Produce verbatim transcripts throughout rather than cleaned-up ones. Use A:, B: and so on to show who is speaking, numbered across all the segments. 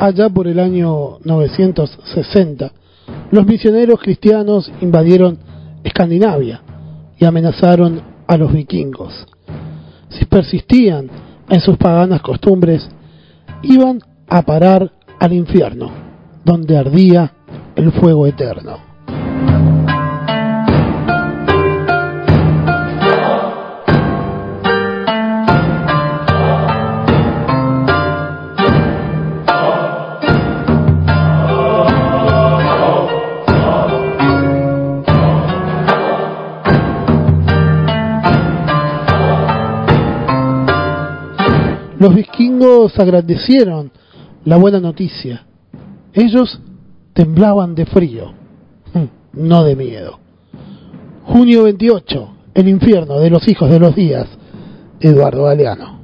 A: Allá por el año novecientos sesenta, los misioneros cristianos invadieron Escandinavia y amenazaron a los vikingos. Si persistían en sus paganas costumbres, iban a parar al infierno, donde ardía el fuego eterno. Los vikingos agradecieron la buena noticia. Ellos temblaban de frío, no de miedo. junio veintiocho, el infierno de los hijos de los días, Eduardo Galeano.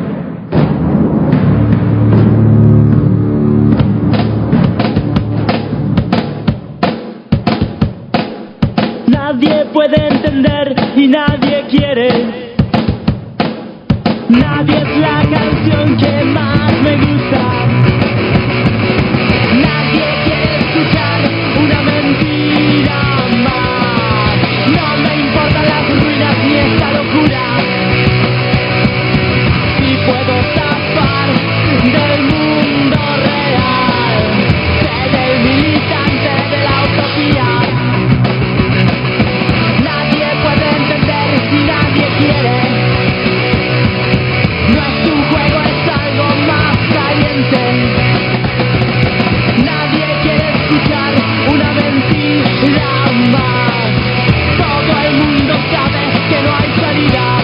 B: Nadie puede entender y nadie quiere. Nadie es la canción que más me gusta. Nadie quiere escuchar una mentira más. No me importan las ruinas ni esta locura. Si puedo zafar del mundo real, ser el militante de la utopía. Nadie puede entender si nadie quiere. No es un juego, es algo más caliente. Nadie quiere escuchar una mentira más. Todo el mundo sabe que no hay salida.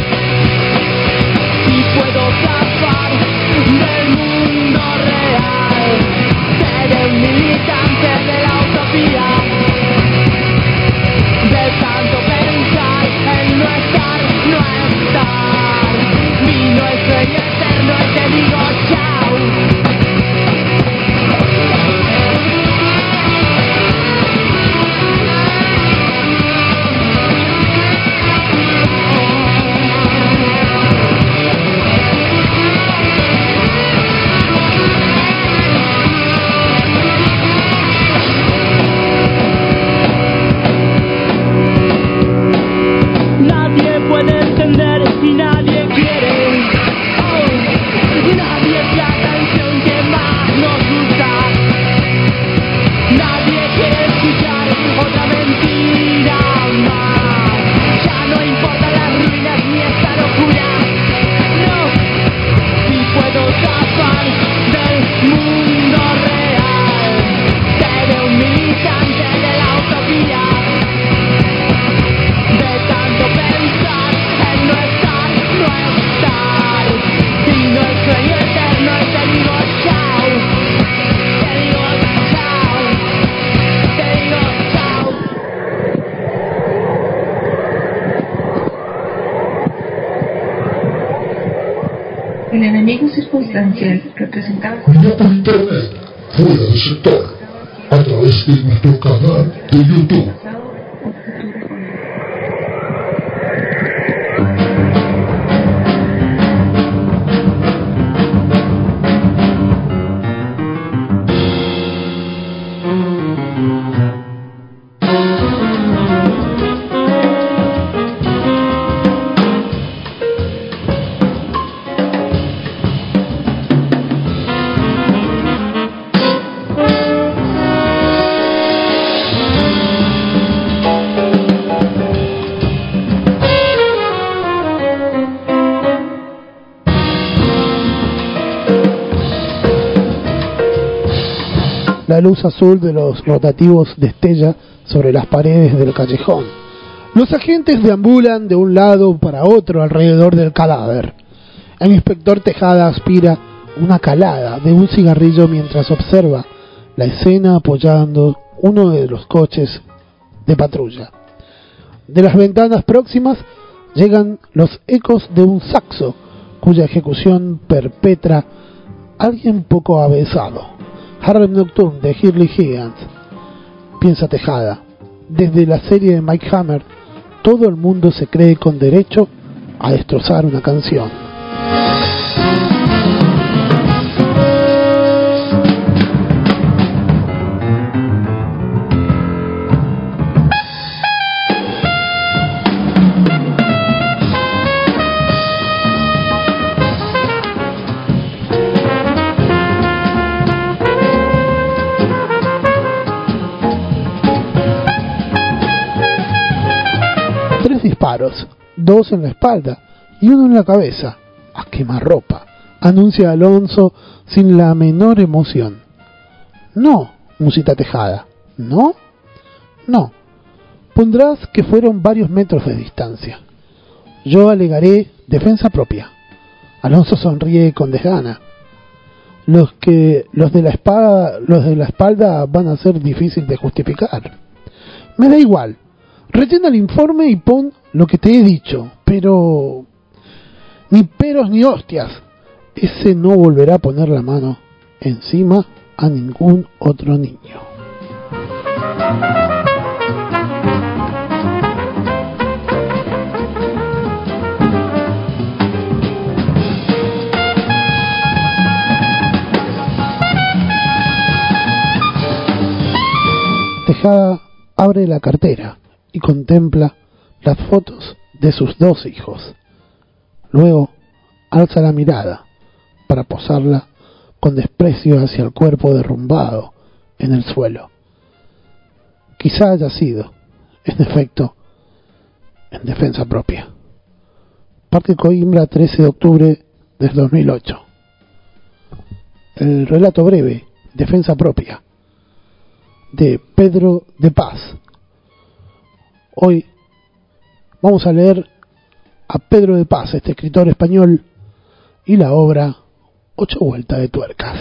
B: Si puedo zafar del mundo real, seré un militante de la utopía. De tanto pensar en no estar, no estar. Vino el sueño eterno y te digo chao. Nadie puede entender y nadie quiere. Oh, nadie es la canción que más nos gusta. Nadie quiere escuchar otra mentira más. Ya no importan las ruinas ni esta locura. No, si puedo zafar del mundo real, seré un militante de la utopía. De tanto pensar en no estar, no estar. Vino el sueño eterno y te digo chao. Te digo chao. Te digo chao.
C: El enemigo circunstancial representado
D: No por internet, fuera del sector, a través de nuestro canal de YouTube.
A: La luz azul de los rotativos destella sobre las paredes del callejón. Los agentes deambulan de un lado para otro alrededor del cadáver. El inspector Tejada aspira una calada de un cigarrillo mientras observa la escena apoyando uno de los coches de patrulla. De las ventanas próximas llegan los ecos de un saxo cuya ejecución perpetra alguien poco avesado. Harlem Nocturne de Shirley Higgins. Piensa Tejada. Desde la serie de Mike Hammer, todo el mundo se cree con derecho a destrozar una canción. disparos, dos en la espalda y uno en la cabeza. A quemarropa, anuncia Alonso sin la menor emoción. No, Musita Tejada, ¿no? No. Pondrás que fueron varios metros de distancia. Yo alegaré defensa propia. Alonso sonríe con desgana. Los que los de la espada, los de la espalda van a ser difícil de justificar. Me da igual. Rellena el informe y pon lo que te he dicho, pero ni peros ni hostias. Ese no volverá a poner la mano encima a ningún otro niño. Tejada abre la cartera y contempla las fotos de sus dos hijos. Luego alza la mirada para posarla con desprecio hacia el cuerpo derrumbado en el suelo. Quizá haya sido, en efecto, en defensa propia. Parque Coimbra, trece de octubre del dos mil ocho. El relato breve, defensa propia, de Pedro de Paz. Hoy vamos a leer a Pedro de Paz, este escritor español, y la obra Ocho vueltas de tuercas.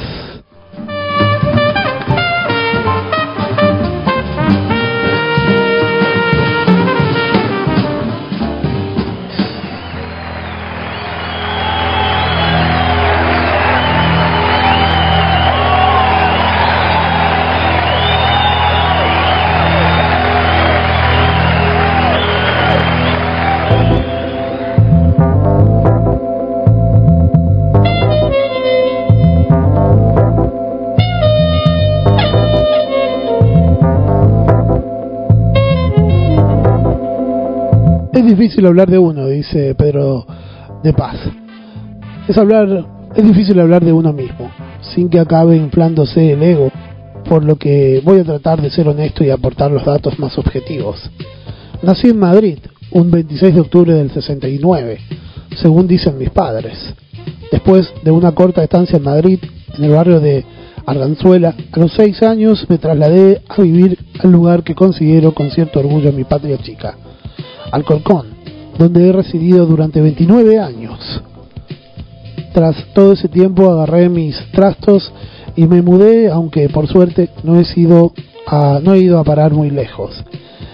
A: Es difícil hablar de uno, dice Pedro de Paz. Es hablar, es difícil hablar de uno mismo, sin que acabe inflándose el ego, por lo que voy a tratar de ser honesto y aportar los datos más objetivos. Nací en Madrid, un veintiséis de octubre del sesenta y nueve, según dicen mis padres. Después de una corta estancia en Madrid, en el barrio de Arganzuela, a los seis años me trasladé a vivir al lugar que considero con cierto orgullo mi patria chica, Alcorcón, donde he residido durante veintinueve años. Tras todo ese tiempo agarré mis trastos y me mudé, aunque por suerte no he sido a, no he ido a parar muy lejos.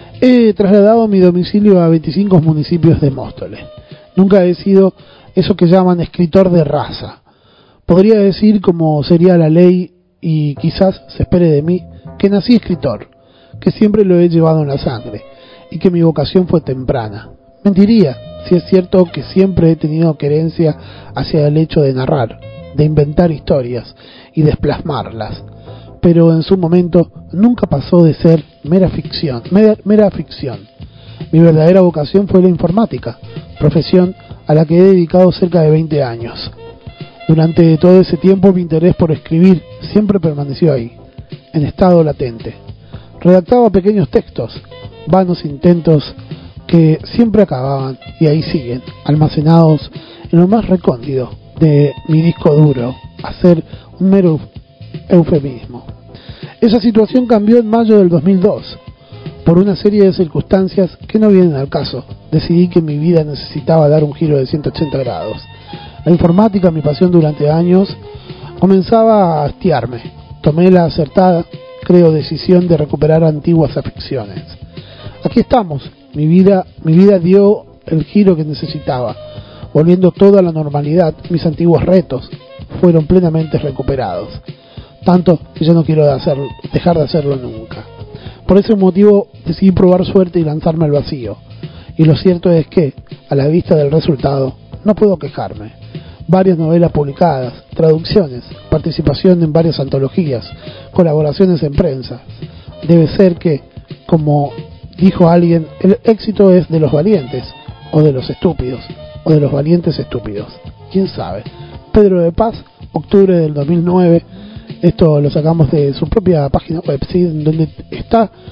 A: He trasladado mi domicilio a veinticinco municipios de Móstoles. Nunca he sido eso que llaman escritor de raza. Podría decir, como sería la ley, y quizás se espere de mí, que nací escritor, que siempre lo he llevado en la sangre, y que mi vocación fue temprana. Mentiría si es cierto que siempre he tenido querencia hacia el hecho de narrar, de inventar historias y de plasmarlas, pero en su momento nunca pasó de ser mera ficción, mera, mera ficción. Mi verdadera vocación fue la informática, profesión a la que he dedicado cerca de veinte años. Durante todo ese tiempo mi interés por escribir siempre permaneció ahí, en estado latente. Redactaba pequeños textos, vanos intentos que siempre acababan, y ahí siguen, almacenados en lo más recóndito de mi disco duro, a ser un mero eufemismo. Esa situación cambió en mayo del dos mil dos. Por una serie de circunstancias que no vienen al caso, decidí que mi vida necesitaba dar un giro de ciento ochenta grados. La informática, mi pasión durante años, comenzaba a hastiarme. Tomé la acertada, creo, decisión de recuperar antiguas aficiones. Aquí estamos, mi vida, mi vida dio el giro que necesitaba. Volviendo todo a la normalidad, mis antiguos retos fueron plenamente recuperados. Tanto que yo no quiero de hacer, dejar de hacerlo nunca. Por ese motivo decidí probar suerte y lanzarme al vacío. Y lo cierto es que, a la vista del resultado, no puedo quejarme. Varias novelas publicadas, traducciones, participación en varias antologías, colaboraciones en prensa. Debe ser que, como dijo alguien, el éxito es de los valientes, o de los estúpidos, o de los valientes estúpidos. ¿Quién sabe? Pedro de Paz, octubre del dos mil nueve. Esto lo sacamos de su propia página web, ¿sí? Donde está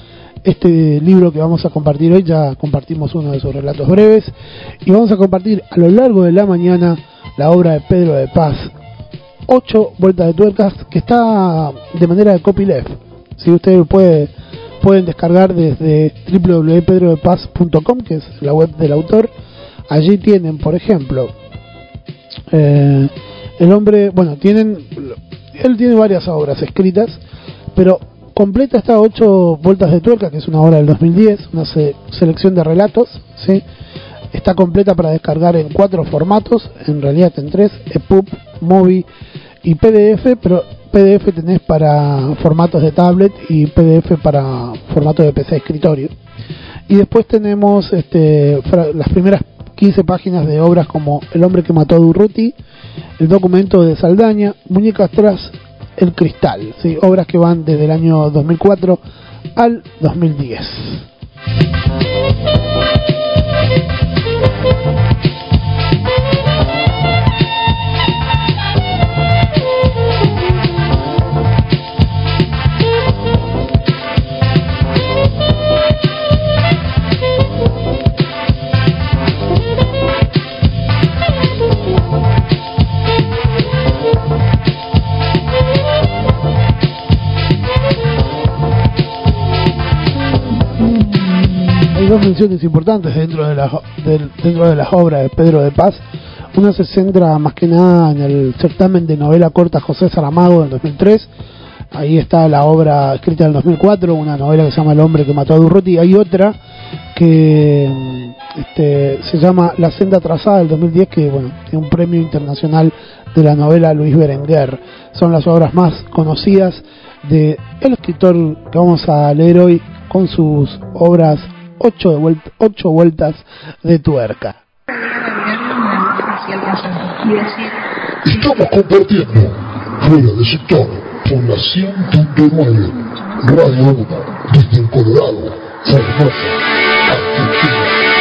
A: este libro que vamos a compartir hoy. Ya compartimos uno de sus relatos breves y vamos a compartir a lo largo de la mañana la obra de Pedro de Paz, Ocho vueltas de tuercas, que está de manera de copyleft. Si ustedes puede, pueden descargar desde doble u doble u doble u punto pedro de paz punto com, que es la web del autor. Allí tienen, por ejemplo, eh, el hombre, bueno, tienen, él tiene varias obras escritas, pero completa está Ocho vueltas de tuerca, que es una obra del dos mil diez, una se, selección de relatos, ¿sí? Está completa para descargar en cuatro formatos, en realidad en tres: E P U B, Mobi y P D F, pero P D F tenés para formatos de tablet y P D F para formato de P C de escritorio. Y después tenemos este, las primeras quince páginas de obras como El hombre que mató a Durruti, El documento de Saldaña, Muñecas tras el cristal, ¿sí? Obras que van desde el año dos mil cuatro al dos mil diez. Dos menciones importantes dentro de las de, dentro de las obras de Pedro de Paz. Una se centra más que nada en el certamen de novela corta José Saramago del dos mil tres. Ahí está la obra escrita en el dos mil cuatro, una novela que se llama El hombre que mató a Durruti. Hay otra que este, se llama La senda trazada del dos mil diez, que bueno, tiene un premio internacional de la novela Luis Berenguer. Son las obras más conocidas de el escritor que vamos a leer hoy, con sus obras Ocho, de vuelta, ocho vueltas de tuerca.
D: Estamos compartiendo Fuera de Sector por la cien punto nueve Radio uno desde el Colorado, Formosa, Argentina.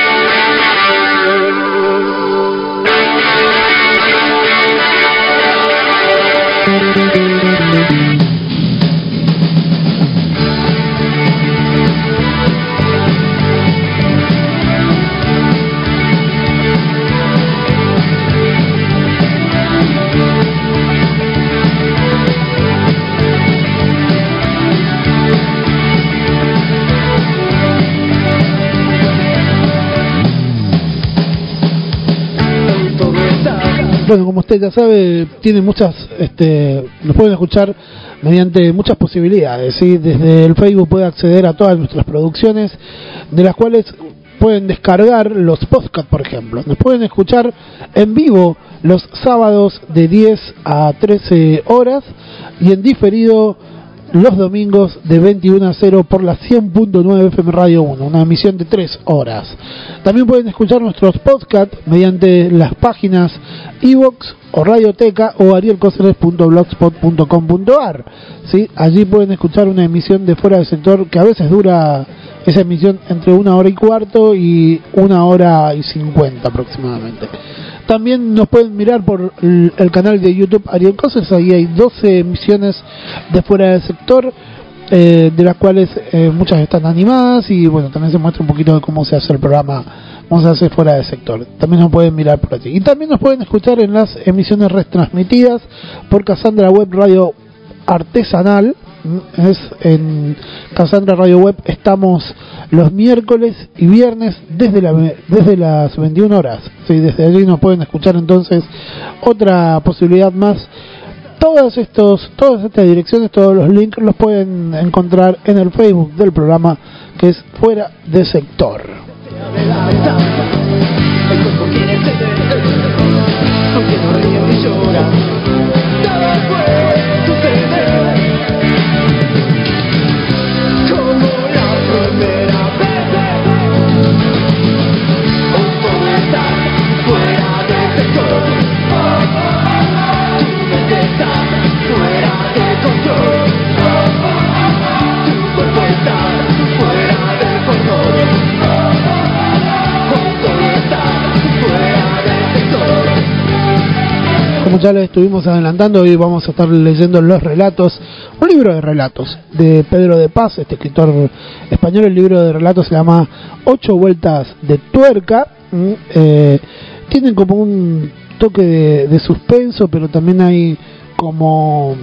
A: Bueno, como usted ya sabe, tiene muchas, este, nos pueden escuchar mediante muchas posibilidades, ¿sí? Desde el Facebook puede acceder a todas nuestras producciones, de las cuales pueden descargar los podcasts, por ejemplo. Nos pueden escuchar en vivo los sábados de diez a trece horas y en diferido los domingos de veintiuno a cero por la cien punto nueve F M Radio uno, una emisión de tres horas. También pueden escuchar nuestros podcasts mediante las páginas iVoox o Radioteca o ariel coceres punto blogspot punto com punto ar, ¿sí? Allí pueden escuchar una emisión de Fuera del Sector que a veces dura esa emisión entre una hora y cuarto y una hora y cincuenta aproximadamente. También nos pueden mirar por el canal de YouTube Ariel Cosas. Ahí hay doce emisiones de Fuera del Sector, eh, de las cuales eh, muchas están animadas y bueno, también se muestra un poquito de cómo se hace el programa, cómo se hace Fuera del Sector. También nos pueden mirar por allí. Y también nos pueden escuchar en las emisiones retransmitidas por Cassandra Web Radio Artesanal. Es en Cassandra Radio Web. Estamos los miércoles y viernes desde la desde las veintiuna horas. Sí, desde allí nos pueden escuchar. Entonces, otra posibilidad más. Todas estos, todas estas direcciones, todos los links los pueden encontrar en el Facebook del programa, que es Fuera de Sector. Como ya les estuvimos adelantando, hoy vamos a estar leyendo los relatos, un libro de relatos de Pedro de Paz, este escritor español. El libro de relatos se llama Ocho Vueltas de Tuerca. Eh, tienen como un toque de, de suspenso, pero también hay como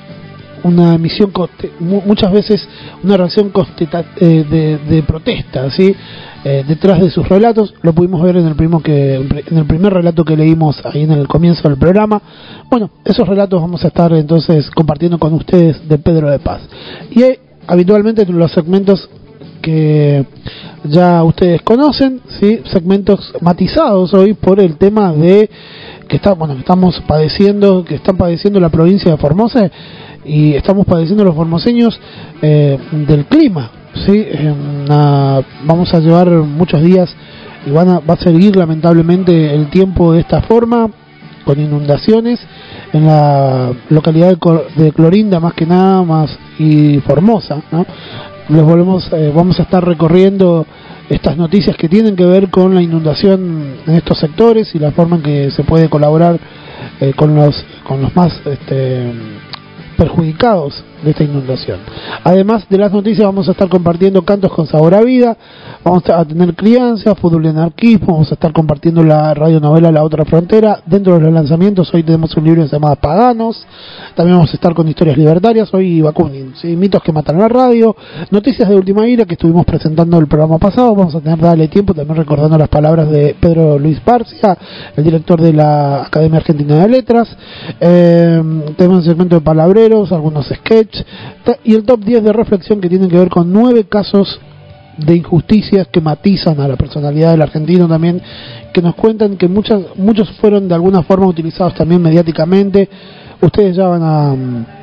A: una emisión, muchas veces una reacción de, de, de protesta, ¿sí? Eh, detrás de sus relatos. Lo pudimos ver en el, primo que, en el primer relato que leímos ahí en el comienzo del programa. Bueno, esos relatos vamos a estar entonces compartiendo con ustedes de Pedro de Paz. Y eh, habitualmente los segmentos que ya ustedes conocen, ¿sí? Segmentos matizados hoy por el tema de que está, bueno, que estamos padeciendo, que están padeciendo la provincia de Formosa, y estamos padeciendo los formoseños eh, del clima, ¿sí? Eh, una, vamos a llevar muchos días y van a, va a seguir lamentablemente el tiempo de esta forma, con inundaciones en la localidad de, Cor, de Clorinda más que nada, más y Formosa, ¿no? Les volvemos, eh, vamos a estar recorriendo estas noticias que tienen que ver con la inundación en estos sectores y la forma en que se puede colaborar eh, con los con los más este, perjudicados de esta inundación. Además de las noticias, vamos a estar compartiendo cantos con sabor a vida, vamos a tener crianza, fútbol y anarquismo, vamos a estar compartiendo la radionovela La Otra Frontera. Dentro de los lanzamientos, hoy tenemos un libro que se llama Paganos. También vamos a estar con historias libertarias, hoy Bakunin, ¿sí? Mitos que matan la radio, noticias de última hora que estuvimos presentando el programa pasado. Vamos a tener Dale Tiempo, también recordando las palabras de Pedro Luis Barcia, el director de la Academia Argentina de Letras. Eh, tenemos un segmento de palabreros, algunos sketches y el top diez de reflexión, que tienen que ver con nueve casos de injusticias que matizan a la personalidad del argentino también, que nos cuentan que muchas, muchos fueron de alguna forma utilizados también mediáticamente. Ustedes ya van a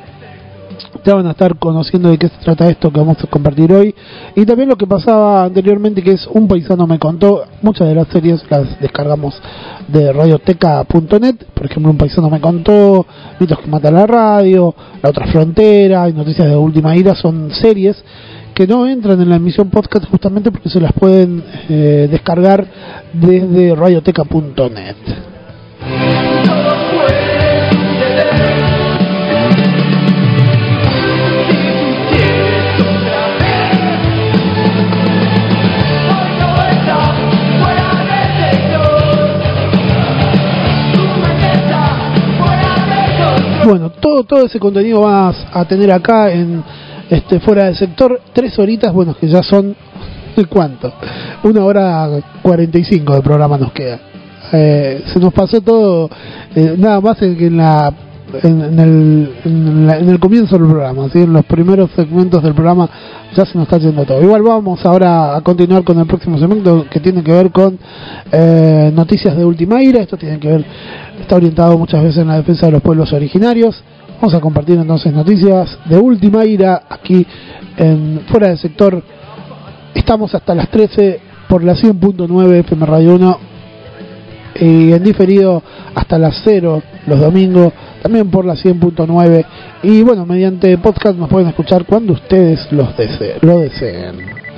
A: ya van a estar conociendo de qué se trata esto que vamos a compartir hoy, y también lo que pasaba anteriormente, que es Un Paisano Me Contó. Muchas de las series las descargamos de radioteca punto net, por ejemplo Un Paisano Me Contó, Mitos que Matan la Radio, La Otra Frontera y Noticias de Última Hora. Son series que no entran en la emisión podcast justamente porque se las pueden eh, descargar desde radioteca punto net. Bueno, todo todo ese contenido vas a tener acá en este Fuera del Sector. Tres horitas, bueno, que ya son, ¿cuánto? Una hora cuarenta y cinco de programa nos queda. Eh, se nos pasó todo, eh, nada más en, en la en, en, el, en, la, en el comienzo del programa, ¿sí? En los primeros segmentos del programa ya se nos está yendo todo. Igual vamos ahora a continuar con el próximo segmento, que tiene que ver con eh, noticias de última hora. Esto tiene que ver, está orientado muchas veces en la defensa de los pueblos originarios. Vamos a compartir entonces noticias de última hora aquí en Fuera del Sector. Estamos hasta las trece por la cien punto nueve F M Radio uno, y en diferido hasta las cero los domingos también por la cien punto nueve, y bueno, mediante podcast nos pueden escuchar cuando ustedes los deseen, lo deseen.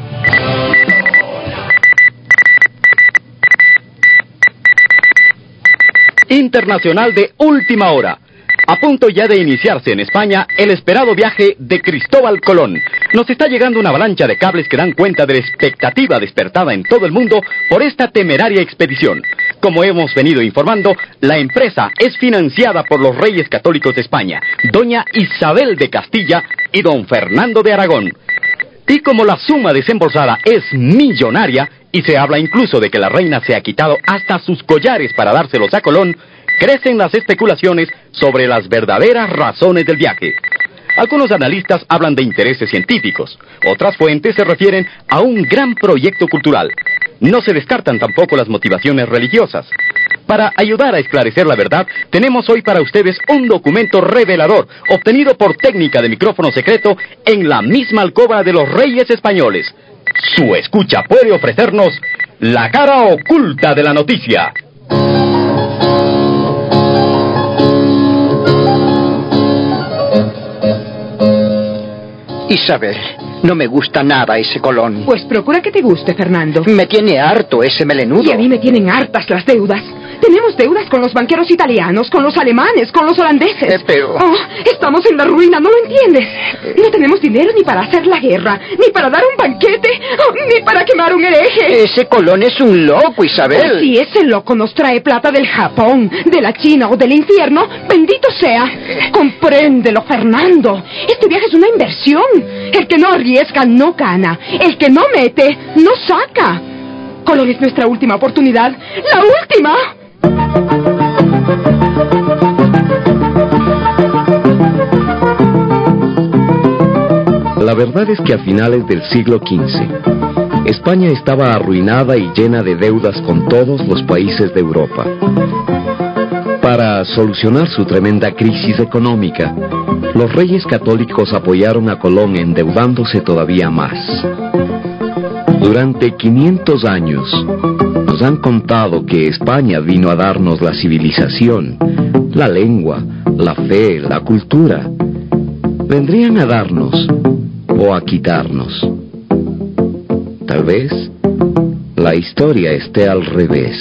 E: Internacional de última hora. A punto ya de iniciarse en España el esperado viaje de Cristóbal Colón. Nos está llegando una avalancha de cables que dan cuenta de la expectativa despertada en todo el mundo por esta temeraria expedición. Como hemos venido informando, la empresa es financiada por los Reyes Católicos de España, doña Isabel de Castilla y don Fernando de Aragón. Y como la suma desembolsada es millonaria, y se habla incluso de que la reina se ha quitado hasta sus collares para dárselos a Colón, crecen las especulaciones sobre las verdaderas razones del viaje. Algunos analistas hablan de intereses científicos, otras fuentes se refieren a un gran proyecto cultural. No se descartan tampoco las motivaciones religiosas. Para ayudar a esclarecer la verdad, tenemos hoy para ustedes un documento revelador, obtenido por técnica de micrófono secreto en la misma alcoba de los reyes españoles. Su escucha puede ofrecernos la cara oculta de la noticia.
F: Isabel, no me gusta nada ese Colón.
G: Pues procura que te guste, Fernando.
F: Me tiene harto ese melenudo.
G: Y a mí me tienen hartas las deudas. Tenemos deudas con los banqueros italianos, con los alemanes, con los holandeses.
F: Eh, pero...
G: Oh, estamos en la ruina, ¿no lo entiendes? No tenemos dinero ni para hacer la guerra, ni para dar un banquete, oh, ni para quemar un hereje.
F: Ese Colón es un loco, Isabel.
G: Oh, si ese loco nos trae plata del Japón, de la China o del infierno, bendito sea. Compréndelo, Fernando. Este viaje es una inversión. El que no arriesga no gana. El que no mete no saca. Colón es nuestra última oportunidad. ¡La última!
H: La verdad es que a finales del siglo quince, España estaba arruinada y llena de deudas con todos los países de Europa. Para solucionar su tremenda crisis económica, los reyes católicos apoyaron a Colón endeudándose todavía más. Durante quinientos años, nos han contado que España vino a darnos la civilización, la lengua, la fe, la cultura. Vendrían a darnos o a quitarnos. Tal vez la historia esté al revés.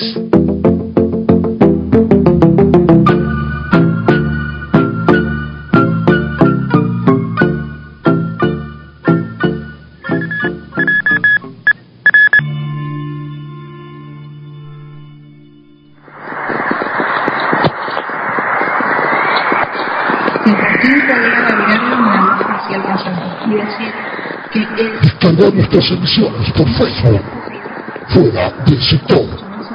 D: Descargar nuestras emisiones por Facebook, fuera del sector.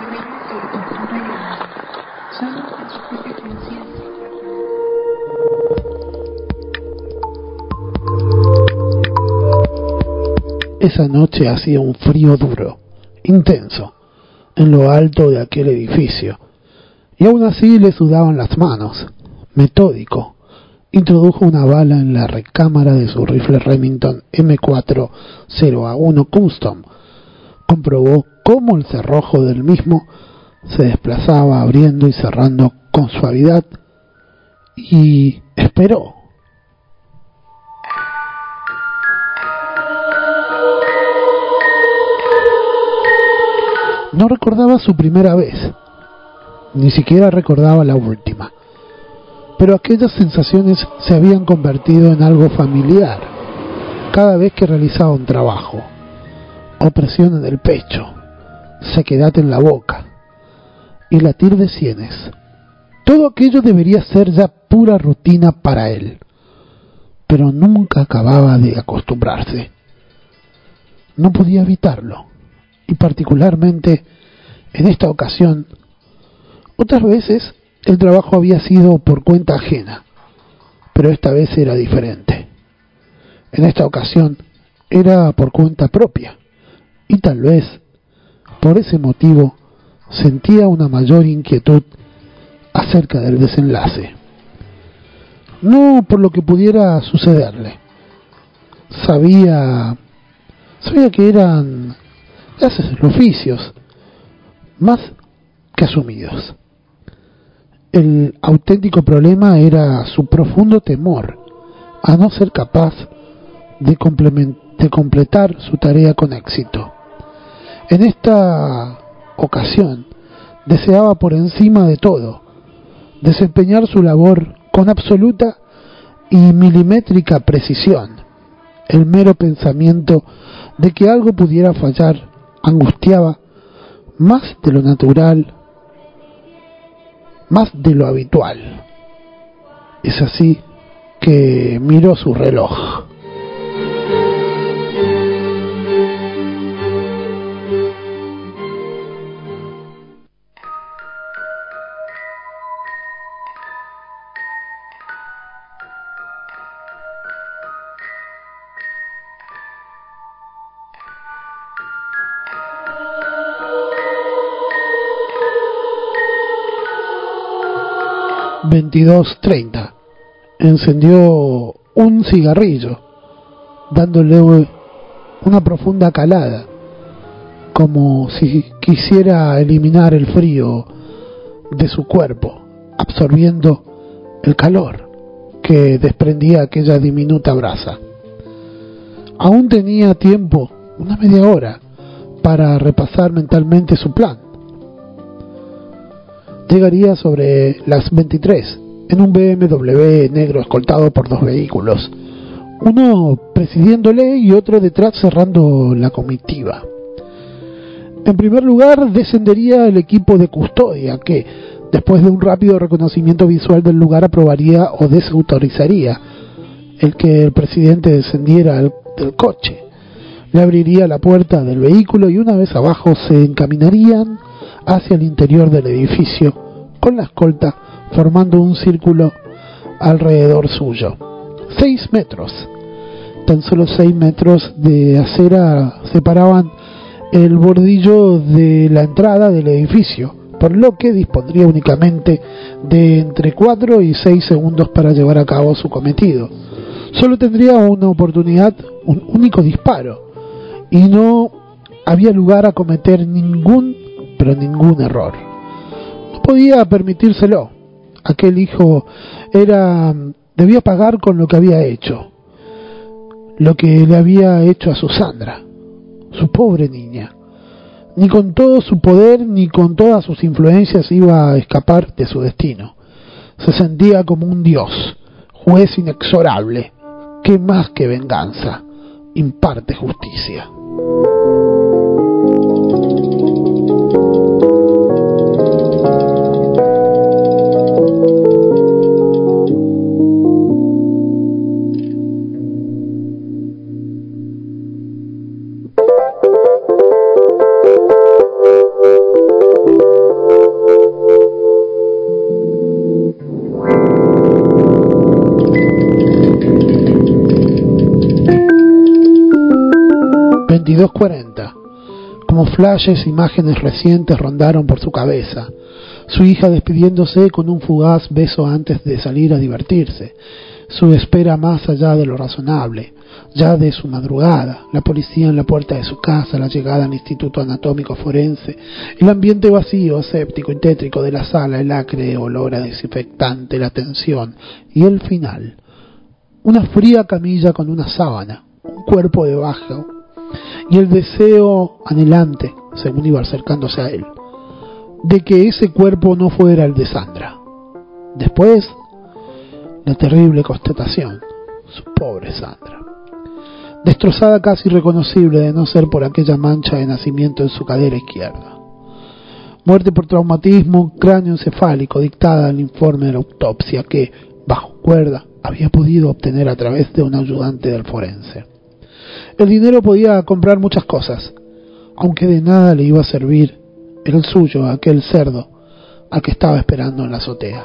A: Esa noche hacía un frío duro, intenso, en lo alto de aquel edificio, y aún así le sudaban las manos. Metódico, introdujo una bala en la recámara de su rifle Remington eme cuatro cero a uno Custom, comprobó cómo el cerrojo del mismo se desplazaba abriendo y cerrando con suavidad, y esperó. No recordaba su primera vez, ni siquiera recordaba la última, pero aquellas sensaciones se habían convertido en algo familiar cada vez que realizaba un trabajo. Opresión en el pecho, sequedad en la boca y latir de sienes. Todo aquello debería ser ya pura rutina para él, pero nunca acababa de acostumbrarse. No podía evitarlo, y particularmente en esta ocasión. Otras veces el trabajo había sido por cuenta ajena, pero esta vez era diferente. En esta ocasión era por cuenta propia, y tal vez por ese motivo sentía una mayor inquietud acerca del desenlace. No por lo que pudiera sucederle. Sabía, sabía que eran gases de oficios, más que asumidos. El auténtico problema era su profundo temor a no ser capaz de, de completar su tarea con éxito. En esta ocasión deseaba por encima de todo desempeñar su labor con absoluta y milimétrica precisión. El mero pensamiento de que algo pudiera fallar angustiaba más de lo natural, más de lo habitual. Es así que miró su reloj. veintidós treinta. Encendió un cigarrillo, dándole una profunda calada, como si quisiera eliminar el frío de su cuerpo, absorbiendo el calor que desprendía aquella diminuta brasa. Aún tenía tiempo, una media hora, para repasar mentalmente su plan. Llegaría sobre las veintitrés en un B M W negro escoltado por dos vehículos, uno presidiéndole y otro detrás cerrando la comitiva. En primer lugar descendería el equipo de custodia que, después de un rápido reconocimiento visual del lugar, aprobaría o desautorizaría el que el presidente descendiera del, del coche. Le abriría la puerta del vehículo y una vez abajo se encaminarían hacia el interior del edificio con la escolta formando un círculo alrededor suyo. Seis metros, tan solo seis metros de acera separaban el bordillo de la entrada del edificio, por lo que dispondría únicamente de entre cuatro y seis segundos para llevar a cabo su cometido. Solo tendría una oportunidad, un único disparo, y no había lugar a cometer ningún, pero ningún error. No podía permitírselo. Aquel hijo era debía pagar con lo que había hecho, lo que le había hecho a Susandra, su pobre niña. Ni con todo su poder ni con todas sus influencias iba a escapar de su destino. Se sentía como un dios, juez inexorable, que más que venganza imparte justicia. veintidós cuarenta. Como flashes, imágenes recientes rondaron por su cabeza. Su hija despidiéndose con un fugaz beso antes de salir a divertirse. Su espera más allá de lo razonable, ya de su madrugada, la policía en la puerta de su casa, la llegada al Instituto Anatómico Forense, el ambiente vacío, séptico y tétrico de la sala, el acre olor a desinfectante, la tensión y el final. Una fría camilla con una sábana, un cuerpo debajo y el deseo anhelante, según iba acercándose a él, de que ese cuerpo no fuera el de Sandra. Después, la terrible constatación, su pobre Sandra, destrozada casi irreconocible de no ser por aquella mancha de nacimiento en su cadera izquierda. Muerte por traumatismo cráneoencefálico dictada al informe de la autopsia que, bajo cuerda, había podido obtener a través de un ayudante del forense. El dinero podía comprar muchas cosas, aunque de nada le iba a servir el suyo a aquel cerdo al que estaba esperando en la azotea.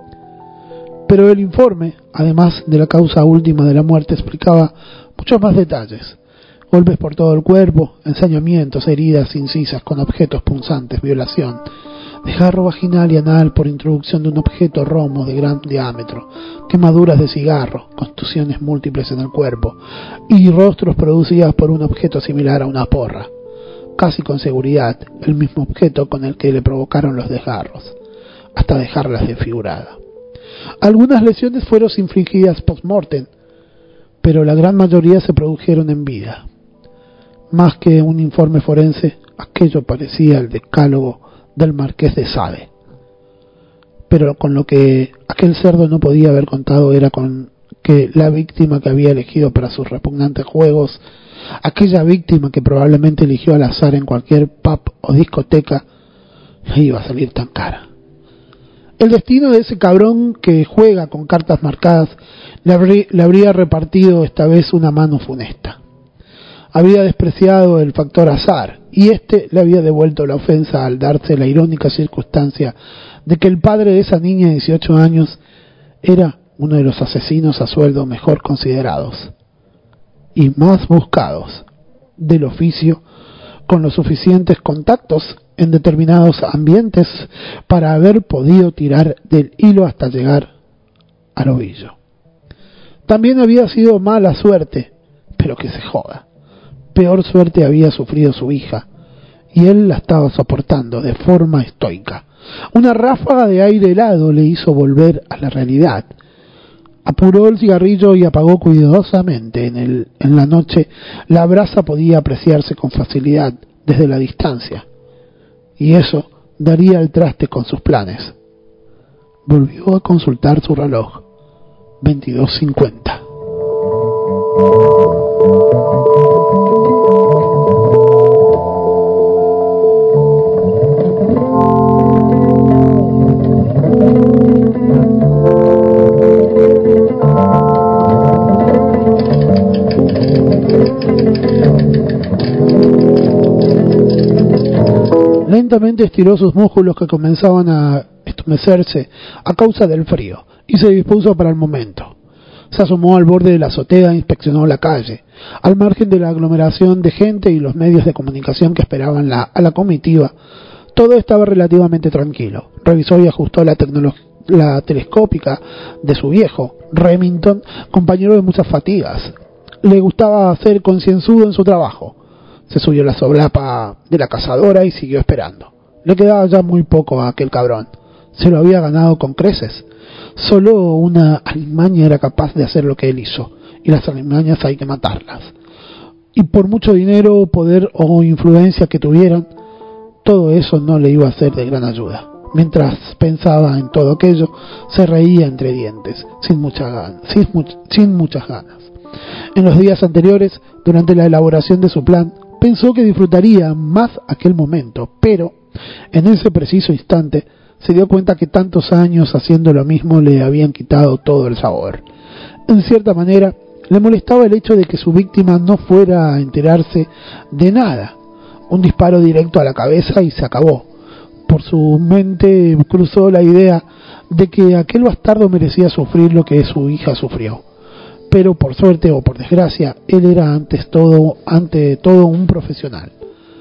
A: Pero el informe, además de la causa última de la muerte, explicaba muchos más detalles: golpes por todo el cuerpo, ensañamientos, heridas incisas con objetos punzantes, violación, desgarro vaginal y anal por introducción de un objeto romo de gran diámetro, quemaduras de cigarro, contusiones múltiples en el cuerpo y rostros producidas por un objeto similar a una porra, casi con seguridad el mismo objeto con el que le provocaron los desgarros, hasta dejarlas desfiguradas. Algunas lesiones fueron infligidas post-mortem, pero la gran mayoría se produjeron en vida. Más que un informe forense, aquello parecía el decálogo del Marqués de Sade. Pero con lo que aquel cerdo no podía haber contado era con que la víctima que había elegido para sus repugnantes juegos, aquella víctima que probablemente eligió al azar en cualquier pub o discoteca, le iba a salir tan cara. El destino de ese cabrón que juega con cartas marcadas le, habrí, le habría repartido esta vez una mano funesta. Había despreciado el factor azar y éste le había devuelto la ofensa al darse la irónica circunstancia de que el padre de esa niña de dieciocho años era uno de los asesinos a sueldo mejor considerados y más buscados del oficio, con los suficientes contactos en determinados ambientes para haber podido tirar del hilo hasta llegar al ovillo. También había sido mala suerte, pero que se joda. Peor suerte había sufrido su hija, y él la estaba soportando de forma estoica. Una ráfaga de aire helado le hizo volver a la realidad. Apuró el cigarrillo y apagó cuidadosamente. En, el, en la noche la brasa podía apreciarse con facilidad desde la distancia, y eso daría el traste con sus planes. Volvió a consultar su reloj. veintidós cincuenta. Lentamente estiró sus músculos que comenzaban a estumecerse a causa del frío y se dispuso para el momento. Se asomó al borde de la azotea e inspeccionó la calle. Al margen de la aglomeración de gente y los medios de comunicación que esperaban la, a la comitiva, todo estaba relativamente tranquilo. Revisó y ajustó la, la telescópica de su viejo, Remington, compañero de muchas fatigas. Le gustaba ser concienzudo en su trabajo. Se subió la solapa de la cazadora y siguió esperando. Le quedaba ya muy poco a aquel cabrón. Se lo había ganado con creces. Solo una alimaña era capaz de hacer lo que él hizo, y las alimañas hay que matarlas. Y por mucho dinero, poder o influencia que tuvieran, todo eso no le iba a ser de gran ayuda. Mientras pensaba en todo aquello, se reía entre dientes, sin, mucha gan- sin, much- sin muchas ganas. En los días anteriores, durante la elaboración de su plan, pensó que disfrutaría más aquel momento, pero en ese preciso instante se dio cuenta que tantos años haciendo lo mismo le habían quitado todo el sabor. En cierta manera, le molestaba el hecho de que su víctima no fuera a enterarse de nada. Un disparo directo a la cabeza y se acabó. Por su mente cruzó la idea de que aquel bastardo merecía sufrir lo que su hija sufrió. Pero por suerte o por desgracia, él era antes todo, ante todo un profesional.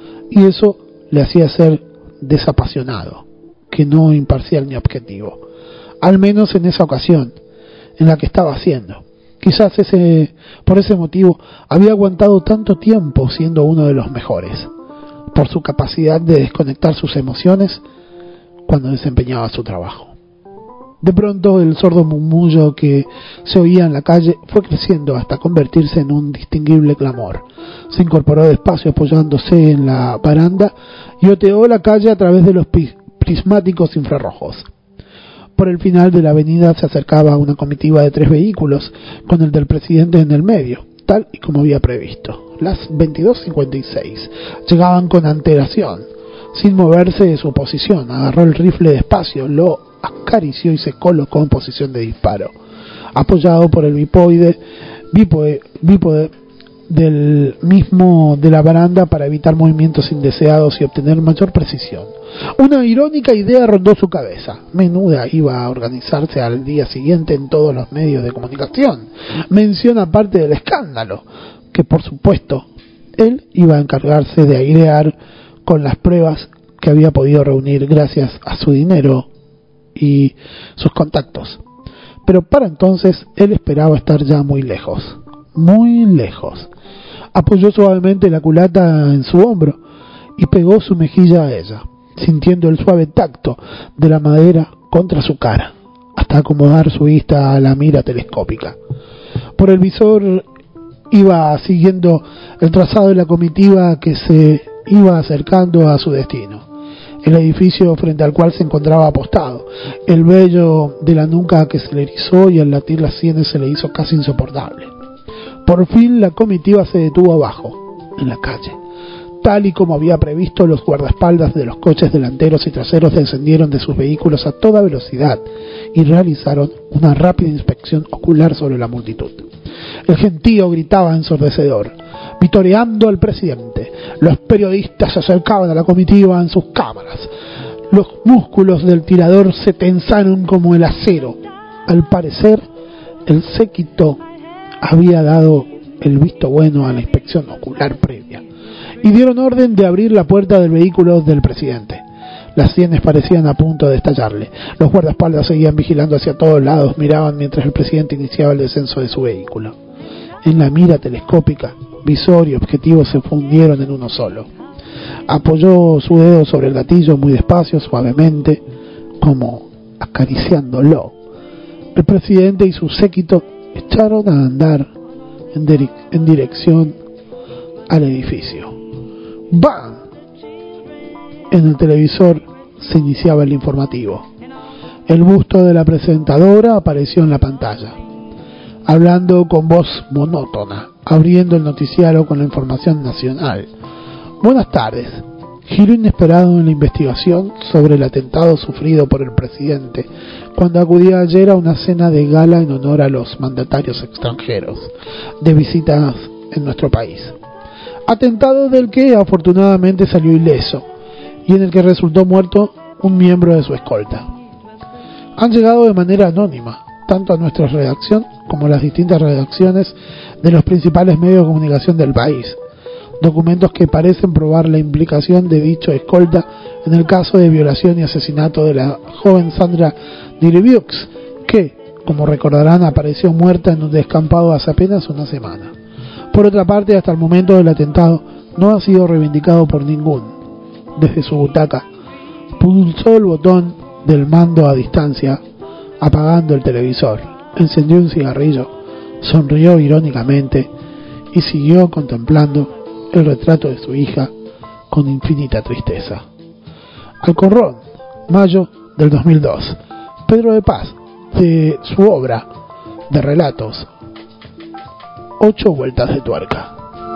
A: Y eso le hacía ser desapasionado, que no imparcial ni objetivo. Al menos en esa ocasión, en la que estaba haciendo. Quizás ese, por ese motivo, había aguantado tanto tiempo siendo uno de los mejores, por su capacidad de desconectar sus emociones cuando desempeñaba su trabajo. De pronto el sordo murmullo que se oía en la calle fue creciendo hasta convertirse en un distinguible clamor. Se incorporó despacio apoyándose en la baranda y oteó la calle a través de los prismáticos infrarrojos. Por el final de la avenida se acercaba una comitiva de tres vehículos, con el del presidente en el medio, tal y como había previsto. Las veintidós cincuenta y seis llegaban con antelación. Sin moverse de su posición, agarró el rifle despacio, lo acarició y se colocó en posición de disparo, apoyado por el bipoide, bípode, bípode del mismo de la baranda para evitar movimientos indeseados y obtener mayor precisión. Una irónica idea rondó su cabeza. Menuda iba a organizarse al día siguiente en todos los medios de comunicación. Mención aparte del escándalo, que por supuesto él iba a encargarse de airear con las pruebas que había podido reunir gracias a su dinero y sus contactos. Pero para entonces él esperaba estar ya muy lejos, muy lejos. Apoyó suavemente la culata en su hombro y pegó su mejilla a ella, sintiendo el suave tacto de la madera contra su cara, hasta acomodar su vista a la mira telescópica. Por el visor iba siguiendo el trazado de la comitiva que se iba acercando a su destino. El edificio frente al cual se encontraba apostado, el vello de la nuca que se le erizó y al latir las sienes se le hizo casi insoportable. Por fin la comitiva se detuvo abajo, en la calle. Tal y como había previsto, los guardaespaldas de los coches delanteros y traseros descendieron de sus vehículos a toda velocidad y realizaron una rápida inspección ocular sobre la multitud. El gentío gritaba ensordecedor, vitoreando al presidente. Los periodistas se acercaban a la comitiva en sus cámaras. Los músculos del tirador se tensaron como el acero. Al parecer, el séquito había dado el visto bueno a la inspección ocular previa y dieron orden de abrir la puerta del vehículo del presidente. Las sienes parecían a punto de estallarle. Los guardaespaldas seguían vigilando hacia todos lados, miraban mientras el presidente iniciaba el descenso de su vehículo. En la mira telescópica, visor y objetivo se fundieron en uno solo. Apoyó su dedo sobre el gatillo muy despacio, suavemente, como acariciándolo. El presidente y su séquito echaron a andar en, dire- en dirección al edificio. ¡Bam! En el televisor se iniciaba el informativo. El busto de la presentadora apareció en la pantalla, hablando con voz monótona, abriendo el noticiario con la información nacional. Buenas tardes. Giro inesperado en la investigación sobre el atentado sufrido por el presidente cuando acudía ayer a una cena de gala en honor a los mandatarios extranjeros de visitas en nuestro país. Atentado del que afortunadamente salió ileso y en el que resultó muerto un miembro de su escolta. Han llegado de manera anónima tanto a nuestra redacción como a las distintas redacciones de los principales medios de comunicación del país documentos que parecen probar la implicación de dicho escolta en el caso de violación y asesinato de la joven Sandra Diriviux, que, como recordarán, apareció muerta en un descampado hace apenas una semana. Por otra parte, hasta el momento del atentado no ha sido reivindicado por ninguno. Desde su butaca, pulsó el botón del mando a distancia, apagando el televisor, encendió un cigarrillo, sonrió irónicamente y siguió contemplando el retrato de su hija con infinita tristeza. Alcorrón, mayo del dos mil dos. Pedro de Paz, de su obra de relatos Ocho vueltas de tuerca.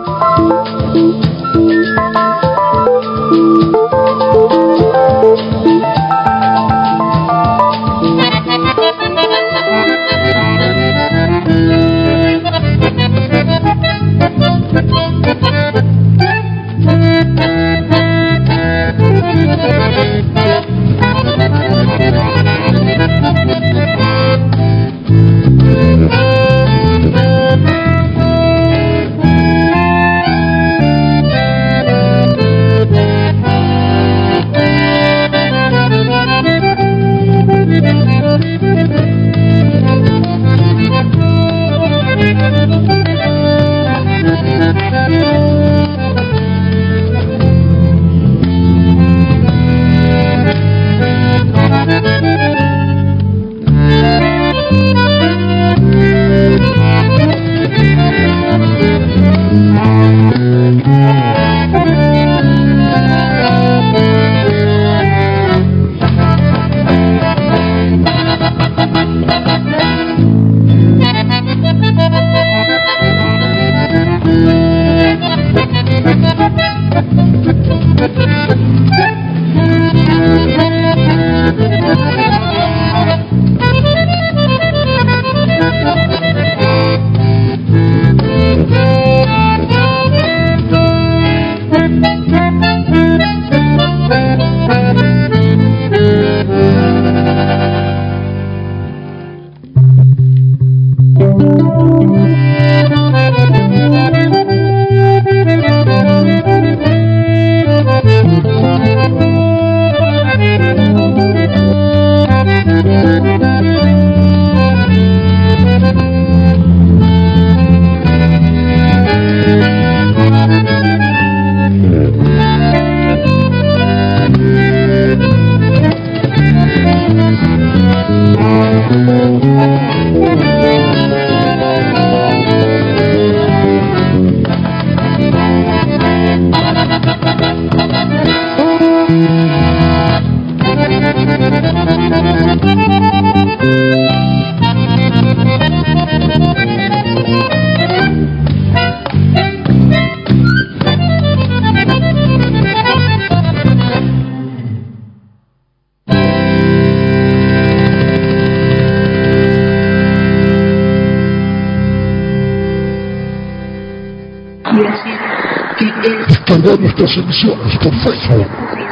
D: Descargar nuestras emisiones por Facebook,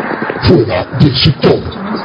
D: fuera del sector.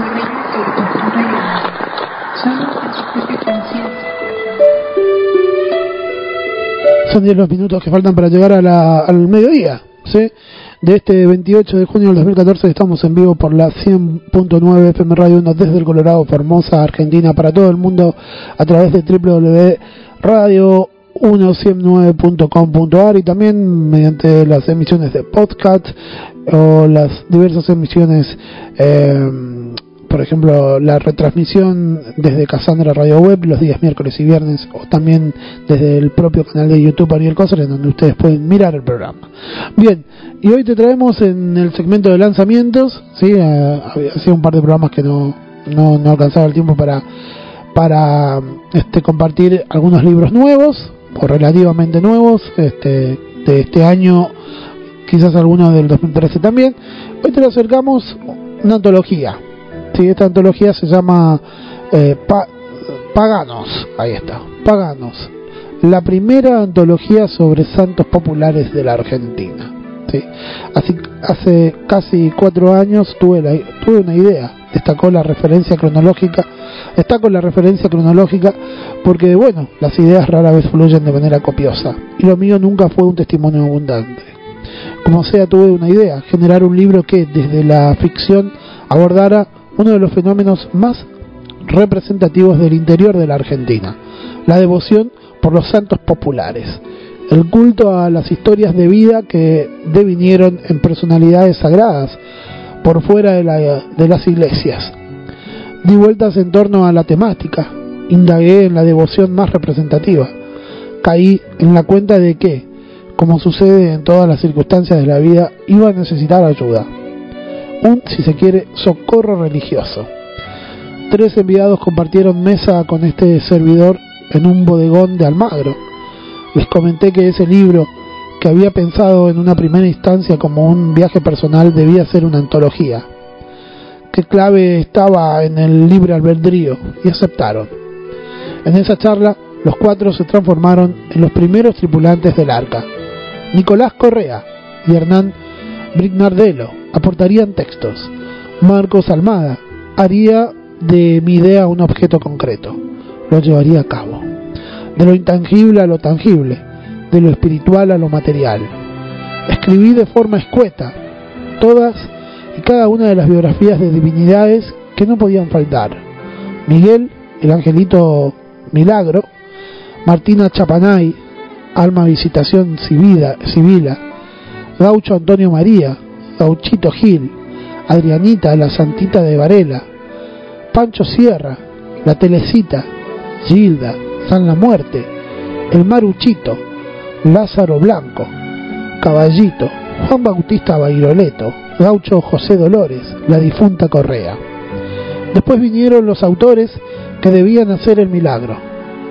A: Son diez los minutos que faltan para llegar a la, al mediodía, ¿sí? De este veintiocho de junio del dos mil catorce. Estamos en vivo por la cien punto nueve F M Radio uno desde el Colorado, Formosa, Argentina, para todo el mundo a través de doble u doble u doble u punto radio uno ciento nueve punto com punto a r y también mediante las emisiones de podcast o las diversas emisiones eh, por ejemplo, la retransmisión desde Cassandra Radio Web los días miércoles y viernes, o también desde el propio canal de YouTube Ariel Coser, en donde ustedes pueden mirar el programa. Bien, y hoy te traemos en el segmento de lanzamientos, ¿sí? Eh, hacía un par de programas que no, no, no alcanzaba el tiempo para, para este, compartir algunos libros nuevos, o relativamente nuevos, este, de este año, quizás algunos del dos mil trece también. Hoy te lo acercamos una antología. Sí, esta antología se llama eh, pa, Paganos, ahí está, Paganos, la primera antología sobre santos populares de la Argentina. Sí. Así, hace casi cuatro años tuve, la, tuve una idea, destacó la referencia cronológica, destaco la referencia cronológica porque, bueno, las ideas rara vez fluyen de manera copiosa, y lo mío nunca fue un testimonio abundante. Como sea, tuve una idea, generar un libro que desde la ficción abordara uno de los fenómenos más representativos del interior de la Argentina, la devoción por los santos populares, el culto a las historias de vida que devinieron en personalidades sagradas por fuera de, la, de las iglesias. Di vueltas en torno a la temática, indagué en la devoción más representativa, caí en la cuenta de que, como sucede en todas las circunstancias de la vida, iba a necesitar ayuda, un, si se quiere, socorro religioso. Tres enviados compartieron mesa con este servidor en un bodegón de Almagro. Les comenté que ese libro, que había pensado en una primera instancia como un viaje personal, debía ser una antología. Qué clave estaba en el libre albedrío, y aceptaron. En esa charla, los cuatro se transformaron en los primeros tripulantes del Arca. Nicolás Correa y Hernán Brignardello aportarían textos. Marcos Almada haría de mi idea un objeto concreto. Lo llevaría a cabo. De lo intangible a lo tangible, de lo espiritual a lo material. Escribí de forma escueta todas y cada una de las biografías de divinidades que no podían faltar. Miguel, el angelito Milagro, Martina Chapanay, Alma Visitación Civila, Civila, Gaucho Antonio María, Gauchito Gil, Adrianita, la Santita de Varela, Pancho Sierra, la Telecita, Gilda, San La Muerte, el Maruchito, Lázaro Blanco, Caballito, Juan Bautista Bairoleto, Gaucho José Dolores, la difunta Correa. Después vinieron los autores que debían hacer el milagro.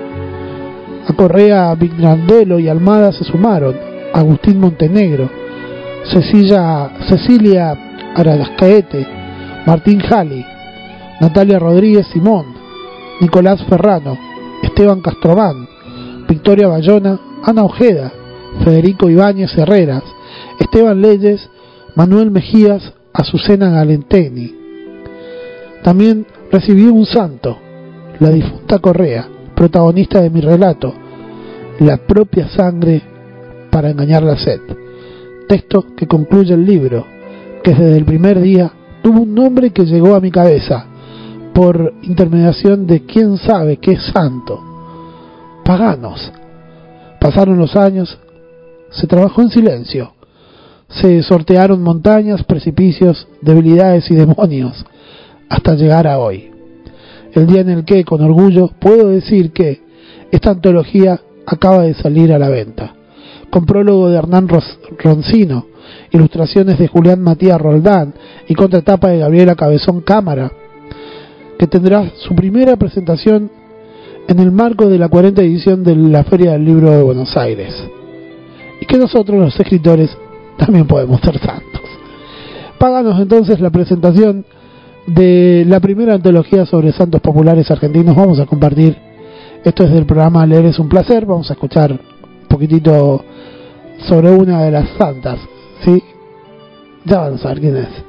A: A Correa, Brignardello y Almada se sumaron Agustín Montenegro, Cecilia, Cecilia Arascaete, Martín Jali, Natalia Rodríguez Simón, Nicolás Ferrano, Esteban Castromán, Victoria Bayona, Ana Ojeda, Federico Ibáñez Herreras, Esteban Leyes, Manuel Mejías, Azucena Galenteni. También recibí un santo, la difunta Correa, protagonista de mi relato, la propia sangre para engañar la sed. Texto que concluye el libro, que desde el primer día tuvo un nombre que llegó a mi cabeza, por intermediación de quién sabe qué santo. Paganos. Pasaron los años, se trabajó en silencio, se sortearon montañas, precipicios, debilidades y demonios, hasta llegar a hoy. El día en el que, con orgullo, puedo decir que esta antología acaba de salir a la venta, con prólogo de Hernán Ros- Roncino, ilustraciones de Julián Matías Roldán y contratapa de Gabriela Cabezón Cámara, que tendrá su primera presentación en el marco de la cuarenta edición de la Feria del Libro de Buenos Aires, y que nosotros los escritores también podemos ser santos. Páganos entonces la presentación de la primera antología sobre santos populares argentinos. Vamos a compartir, esto es del programa Leer es un placer, vamos a escuchar un poquitito sobre una de las santas, ¿sí? Ya van a saber quién es.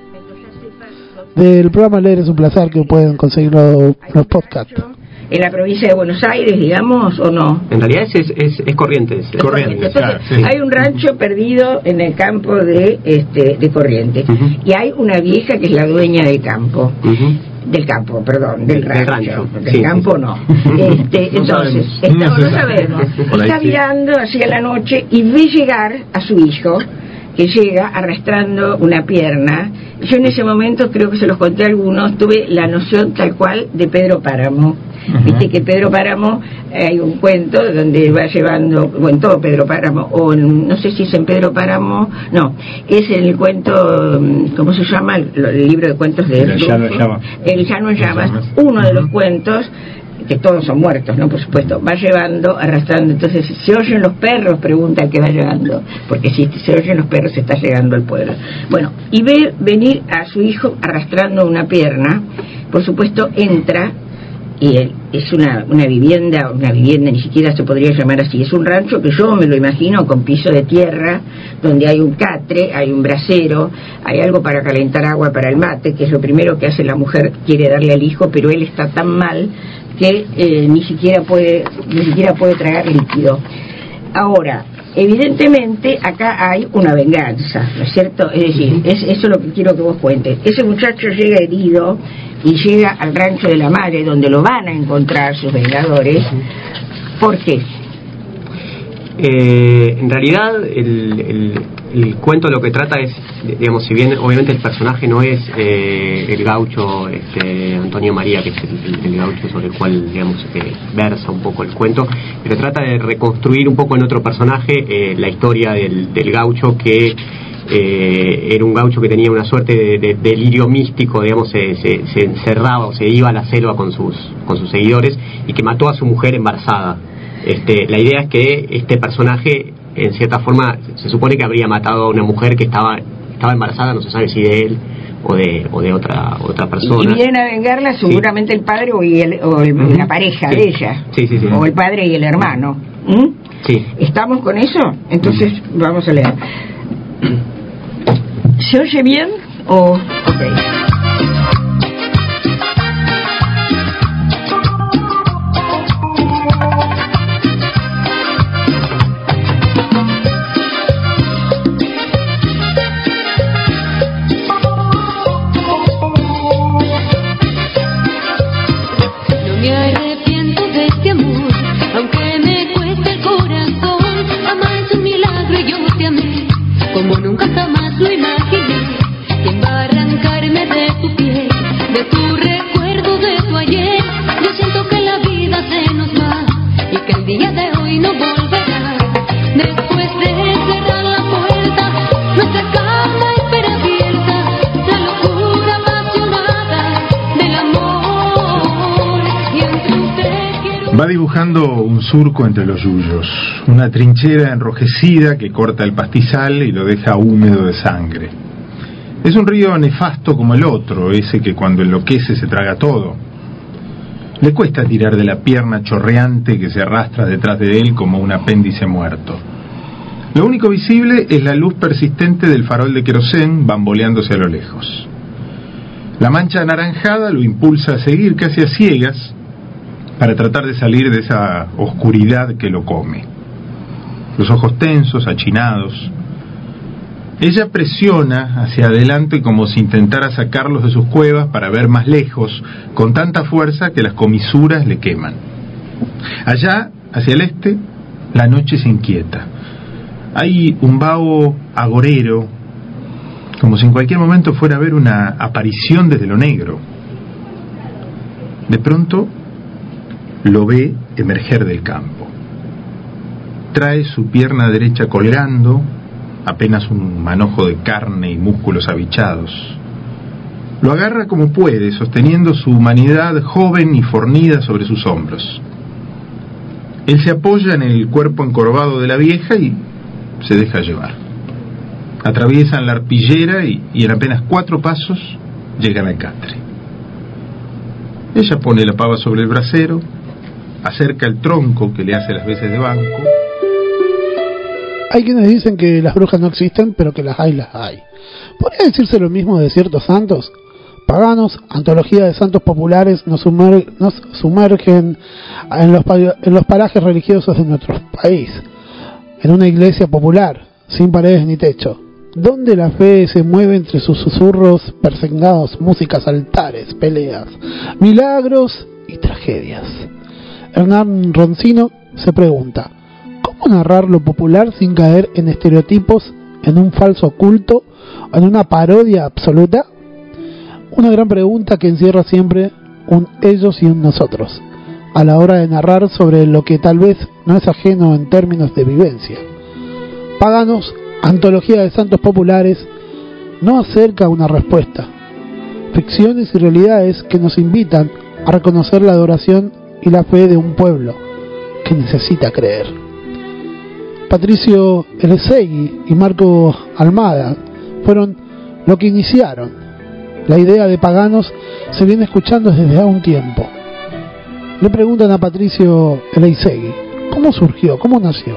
A: Del programa Leer es un placer, que pueden conseguir los, los podcasts.
I: En la provincia de Buenos Aires, digamos, o no.
J: En realidad es, es, es Corrientes.
I: Es Corrientes. Entonces, claro, sí. Hay un rancho perdido en el campo de este de Corrientes. Uh-huh. Y hay una vieja que es la dueña del campo. Uh-huh. Del campo, perdón, del rancho. Del, rancho. del sí, campo sí. no. Este, no entonces, está, no sabemos. Está mirando hacia la noche y ve llegar a su hijo, que llega arrastrando una pierna Yo en ese momento, creo que se los conté a algunos, tuve la noción tal cual de Pedro Páramo. Uh-huh. Viste que Pedro Páramo, eh, hay un cuento donde va llevando, o en todo Pedro Páramo, o en, no sé si es en Pedro Páramo, no, es en el cuento, ¿cómo se llama? El, el libro de cuentos de
K: El Llano en Llamas.
I: El Llano en Llamas, uno de los cuentos, que todos son muertos, ¿no? Por supuesto, va llevando, arrastrando. Entonces, ¿se oyen los perros? Pregunta el que va llevando, porque si se oyen los perros se está llegando al pueblo. Bueno, y ve venir a su hijo arrastrando una pierna. Por supuesto, entra, y él, es una, una vivienda, una vivienda ni siquiera se podría llamar así, es un rancho que yo me lo imagino con piso de tierra, donde hay un catre, hay un brasero, hay algo para calentar agua para el mate, que es lo primero que hace la mujer, quiere darle al hijo, pero él está tan mal que eh, ni siquiera puede ni siquiera puede tragar líquido. Ahora, evidentemente acá hay una venganza, ¿no es cierto? Es decir, es, eso es lo que quiero que vos cuentes. Ese muchacho llega herido y llega al rancho de la madre, donde lo van a encontrar sus vengadores. ¿Por qué?
J: Eh, en realidad el, el, el cuento lo que trata es, digamos, si bien obviamente el personaje no es eh, el gaucho este, Antonio María, que es el, el, el gaucho sobre el cual, digamos, eh, versa un poco el cuento, pero trata de reconstruir un poco en otro personaje eh, la historia del, del gaucho que eh, era un gaucho que tenía una suerte de, de delirio místico, digamos, se, se, se encerraba o se iba a la selva con sus, con sus seguidores y que mató a su mujer embarazada. Este, la idea es que este personaje, en cierta forma, se supone que habría matado a una mujer que estaba estaba embarazada, no se sabe si de él o de o de otra otra persona.
I: Y vienen a vengarla seguramente sí. el padre o, el, o el, uh-huh. la pareja sí. de ella,
J: sí, sí, sí.
I: o el padre y el hermano. ¿Mm?
J: Sí.
I: ¿Estamos con eso? Entonces uh-huh. vamos a leer. ¿Se oye bien? O okay.
K: Va dibujando un surco entre los yuyos, una trinchera enrojecida que corta el pastizal y lo deja húmedo de sangre. Es un río nefasto como el otro, ese que cuando enloquece se traga todo. Le cuesta tirar de la pierna chorreante que se arrastra detrás de él como un apéndice muerto. Lo único visible es la luz persistente del farol de querosén bamboleándose a lo lejos. La mancha anaranjada lo impulsa a seguir casi a ciegas, para tratar de salir de esa oscuridad que lo come. Los ojos tensos, achinados. Ella presiona hacia adelante como si intentara sacarlos de sus cuevas para ver más lejos, con tanta fuerza que las comisuras le queman. Allá, hacia el este, la noche se inquieta. Hay un vaho agorero, como si en cualquier momento fuera a haber una aparición desde lo negro. De pronto lo ve emerger del campo. Trae su pierna derecha colgando, apenas un manojo de carne y músculos abichados. Lo agarra como puede, sosteniendo su humanidad joven y fornida sobre sus hombros. Él se apoya en el cuerpo encorvado de la vieja y se deja llevar. Atraviesan la arpillera y, y en apenas cuatro pasos llegan al catre. Ella pone la pava sobre el brasero, acerca el tronco que le hace las veces de banco.
A: Hay quienes dicen que las brujas no existen, pero que las hay, las hay. ¿Podría decirse lo mismo de ciertos santos? Paganos, antología de santos populares, nos, sumer, nos sumergen en los, en los parajes religiosos de nuestro país, en una iglesia popular, sin paredes ni techo, donde la fe se mueve entre sus susurros persignados, músicas, altares, peleas, milagros y tragedias. Hernán Roncino se pregunta, ¿cómo narrar lo popular sin caer en estereotipos en un falso culto, en una parodia absoluta? Una gran pregunta que encierra siempre un ellos y un nosotros, a la hora de narrar sobre lo que tal vez no es ajeno en términos de vivencia. Paganos, antología de santos populares, no acerca una respuesta. Ficciones y realidades que nos invitan a reconocer la adoración y la fe de un pueblo que necesita creer. Patricio Elesegui y Marco Almada fueron lo que iniciaron. La idea de Paganos se viene escuchando desde hace un tiempo. Le preguntan a Patricio Elesegui, ¿cómo surgió? ¿Cómo nació?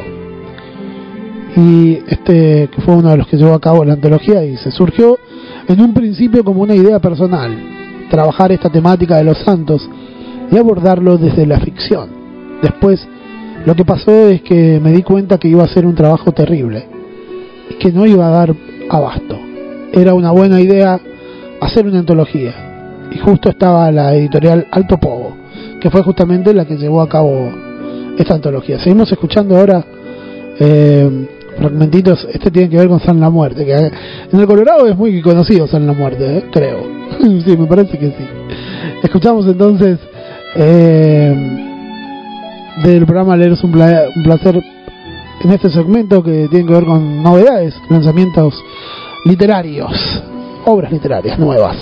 A: Y este, que fue uno de los que llevó a cabo la antología, dice: surgió en un principio como una idea personal, trabajar esta temática de los santos y abordarlo desde la ficción. Después, lo que pasó es que me di cuenta que iba a ser un trabajo terrible y que no iba a dar abasto. Era una buena idea hacer una antología, y justo estaba la editorial Alto Pogo, que fue justamente la que llevó a cabo esta antología. Seguimos escuchando ahora eh, fragmentitos. Este tiene que ver con San la Muerte, que en el Colorado es muy conocido San la Muerte, ¿eh? Creo. Sí, me parece que sí. Escuchamos entonces eh, del programa Leer es un, pla- un placer, en este segmento que tiene que ver con novedades, lanzamientos literarios, obras literarias nuevas.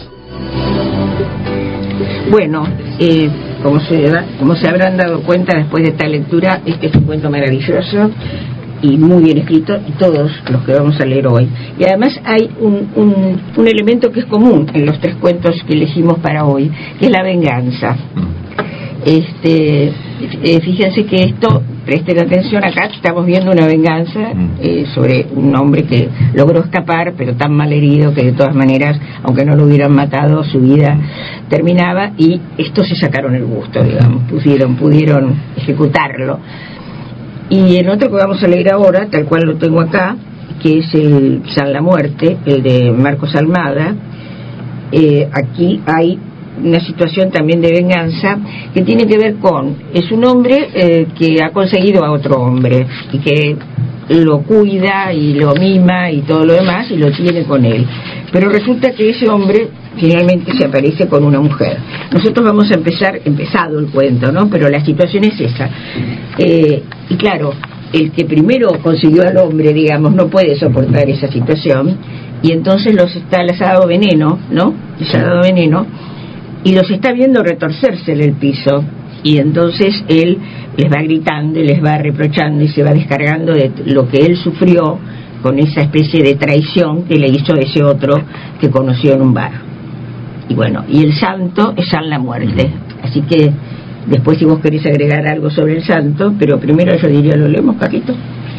I: Bueno, eh, como se da, como se habrán dado cuenta después de esta lectura, este es un cuento maravilloso y muy bien escrito, y todos los que vamos a leer hoy. Y además hay un, un, un elemento que es común en los tres cuentos que elegimos para hoy, que es la venganza. Este, eh, fíjense que esto, presten atención, acá estamos viendo una venganza eh, sobre un hombre que logró escapar, pero tan mal herido que de todas maneras, aunque no lo hubieran matado, su vida terminaba, y estos se sacaron el gusto, digamos, pudieron, pudieron ejecutarlo. Y el otro que vamos a leer ahora, tal cual lo tengo acá, que es el San la Muerte, el de Marcos Almada, eh, aquí hay una situación también de venganza que tiene que ver con, es un hombre eh, que ha conseguido a otro hombre y que lo cuida y lo mima y todo lo demás y lo tiene con él, pero resulta que ese hombre finalmente se aparece con una mujer. Nosotros vamos a empezar, empezado el cuento, ¿no? Pero la situación es esa, eh, y claro, el que primero consiguió al hombre, digamos, no puede soportar esa situación, y entonces los está, les ha dado veneno, ¿no? Les ha dado veneno y los está viendo retorcerse en el piso, y entonces él les va gritando y les va reprochando y se va descargando de lo que él sufrió con esa especie de traición que le hizo ese otro que conoció en un bar. Y bueno, y el santo es San la Muerte, así que después si vos querés agregar algo sobre el santo, pero primero yo diría, ¿lo leemos, Carlito?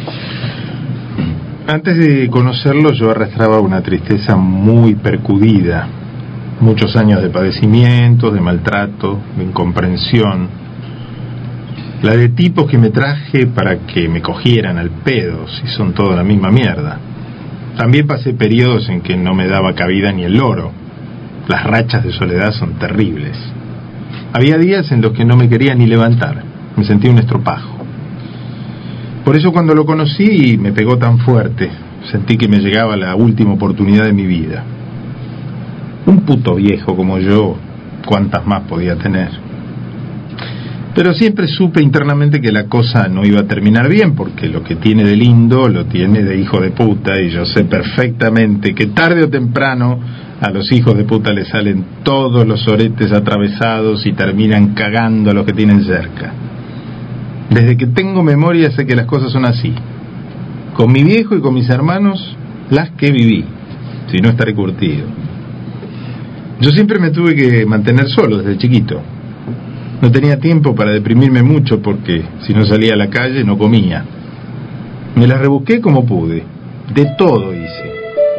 K: Antes de conocerlo yo arrastraba una tristeza muy percudida, muchos años de padecimientos, de maltrato, de incomprensión, la de tipos que me traje para que me cogieran al pedo, si son toda la misma mierda. También pasé periodos en que no me daba cabida ni el loro. Las rachas de soledad son terribles. Había días en los que no me quería ni levantar, me sentía un estropajo. Por eso cuando lo conocí me pegó tan fuerte, sentí que me llegaba la última oportunidad de mi vida. Un puto viejo como yo, ¿cuántas más podía tener? Pero siempre supe internamente que la cosa no iba a terminar bien, porque lo que tiene de lindo lo tiene de hijo de puta, y yo sé perfectamente que tarde o temprano a los hijos de puta les salen todos los oretes atravesados y terminan cagando a los que tienen cerca. Desde que tengo memoria sé que las cosas son así. Con mi viejo y con mis hermanos, las que viví, si no estaré curtido. Yo siempre me tuve que mantener solo desde chiquito. No tenía tiempo para deprimirme mucho porque si no salía a la calle no comía. Me las rebusqué como pude. De todo hice.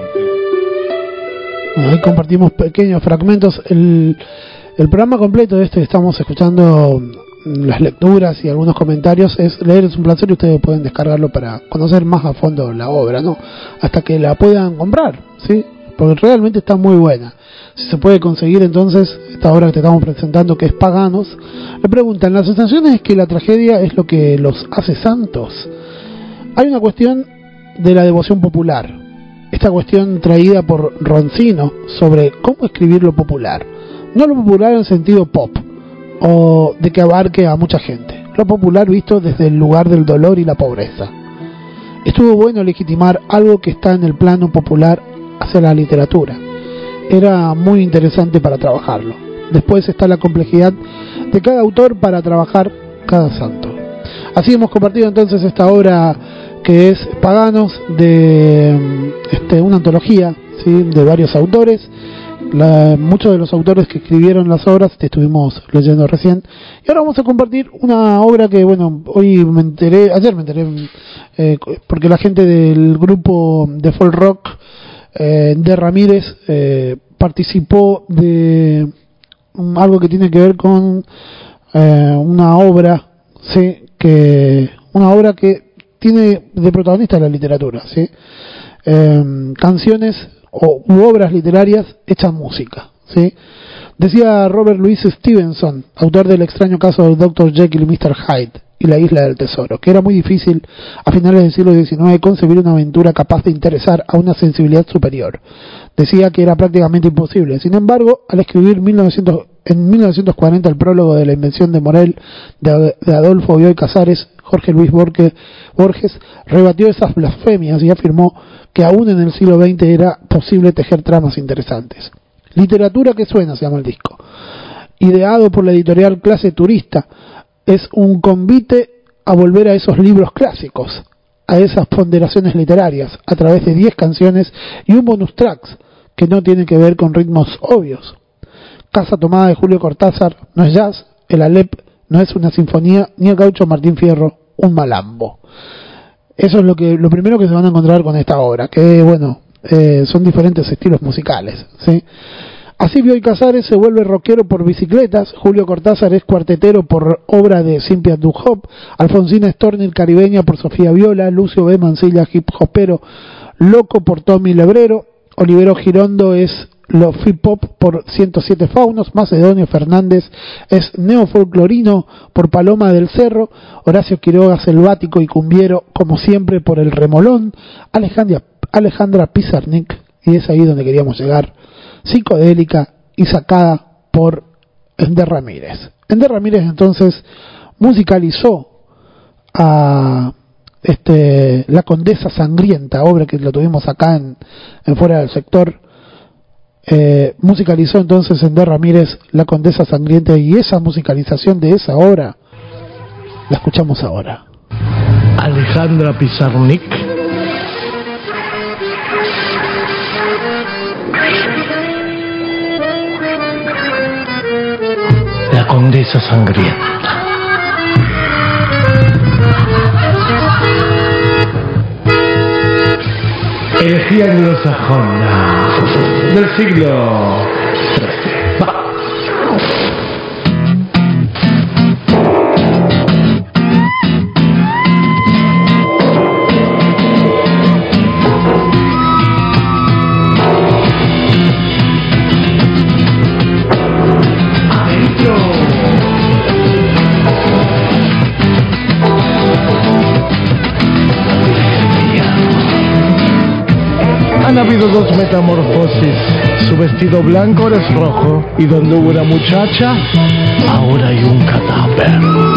A: Ahí compartimos pequeños fragmentos. El, el programa completo de este que estamos escuchando, las lecturas y algunos comentarios, es Leer es un placer, y ustedes pueden descargarlo para conocer más a fondo la obra, ¿no? Hasta que la puedan comprar, ¿sí? Porque realmente está muy buena. Si se puede conseguir entonces esta obra que te estamos presentando, que es Paganos. Le preguntan, ¿la sensación es que la tragedia es lo que los hace santos? Hay una cuestión de la devoción popular, esta cuestión traída por Roncino sobre cómo escribir lo popular. No lo popular en sentido pop, o de que abarque a mucha gente. Lo popular visto desde el lugar del dolor y la pobreza. Estuvo bueno legitimar algo que está en el plano popular hacia la literatura. Era muy interesante para trabajarlo. Después está la complejidad de cada autor para trabajar cada santo. Así hemos compartido entonces esta obra que es Paganos, de este, una antología, ¿sí?, de varios autores. La, muchos de los autores que escribieron las obras te estuvimos leyendo recién, y ahora vamos a compartir una obra que, bueno, hoy me enteré, ayer me enteré, eh, porque la gente del grupo de folk rock eh, de Ramírez eh, participó de um, algo que tiene que ver con eh, una obra, sí, que una obra que tiene de protagonista la literatura, sí, eh, canciones o u obras literarias hechas música, ¿sí? Decía Robert Louis Stevenson, autor del extraño caso del doctor Jekyll y mister Hyde y la isla del tesoro, que era muy difícil a finales del siglo diecinueve concebir una aventura capaz de interesar a una sensibilidad superior. Decía que era prácticamente imposible. Sin embargo, al escribir mil novecientos, en mil novecientos cuarenta el prólogo de La invención de Morel de, de Adolfo Bioy Casares, Jorge Luis Borges, Borges rebatió esas blasfemias y afirmó que aún en el siglo veinte era posible tejer tramas interesantes. Literatura que suena se llama el disco. Ideado por la editorial Clase Turista, es un convite a volver a esos libros clásicos, a esas ponderaciones literarias, a través de diez canciones y un bonus tracks que no tienen que ver con ritmos obvios. Casa Tomada de Julio Cortázar no es jazz, el Alep no es una sinfonía, ni el Gaucho Martín Fierro un malambo. Eso es lo que lo primero que se van a encontrar con esta obra, que bueno, eh, son diferentes estilos musicales, ¿sí? Así Bioy Casares se vuelve rockero por Bicicletas, Julio Cortázar es cuartetero por obra de Cynthia Duhop, Alfonsina Storni caribeña por Sofía Viola, Lucio B. Mancilla hip hopero loco por Tommy Lebrero, Olivero Girondo es lo free pop por ciento siete Faunos, Macedonio Fernández es neofolclorino por Paloma del Cerro, Horacio Quiroga selvático y cumbiero como siempre por El Remolón, Alejandra, Alejandra Pizarnik, y es ahí donde queríamos llegar, psicodélica y sacada por Ender Ramírez. Ender Ramírez entonces musicalizó a este La Condesa Sangrienta, obra que lo tuvimos acá en, en Fuera del Sector. Eh, musicalizó entonces Ender Ramírez La Condesa Sangrienta, y esa musicalización de esa obra la escuchamos ahora.
L: Alejandra Pizarnik. La Condesa Sangrienta. Elegía anglosajona del siglo trece. Va. Han habido dos metamorfosis. Su vestido blanco ahora es rojo, y donde hubo una muchacha, ahora hay un cadáver.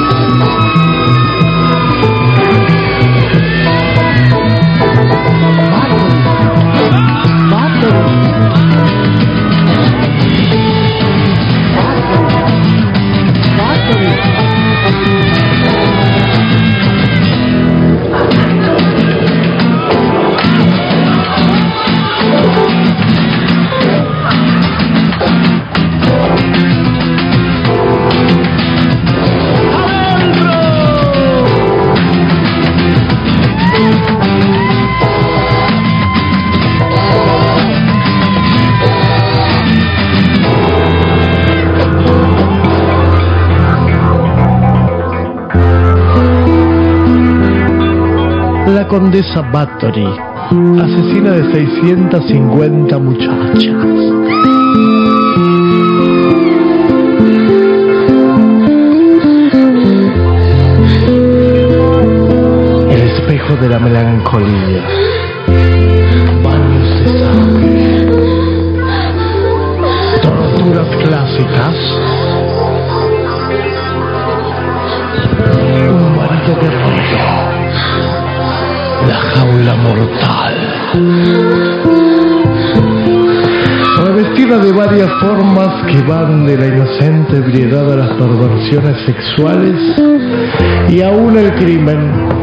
L: La Condesa Bathory, asesina de seiscientas cincuenta muchachas. El espejo de la melancolía. Baños clásicas. Un marido guerrero. La jaula mortal. Revestida de varias formas que van de la inocente ebriedad a las perversiones sexuales y aún el crimen.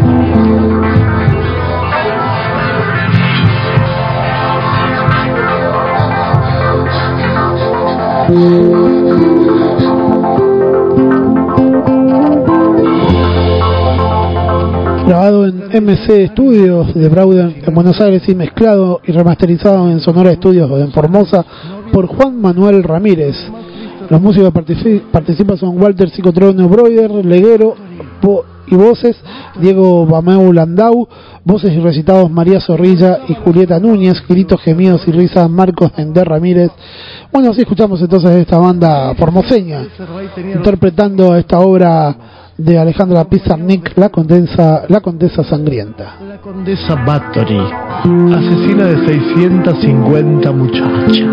A: Grabado en M C Studios de Brauden en Buenos Aires y mezclado y remasterizado en Sonora Studios en Formosa por Juan Manuel Ramírez. Los músicos que partici- participan son Walter Psicotrono Broider, Leguero vo- y voces, Diego Bameu Landau, voces y recitados María Zorrilla y Julieta Núñez, gritos, gemidos y risas Marcos Ender Ramírez. Bueno, así escuchamos entonces esta banda formoseña interpretando esta obra de Alejandra Pizarnik, La Condesa, La Condesa Sangrienta.
L: La Condesa Bathory, asesina de seiscientas cincuenta muchachas.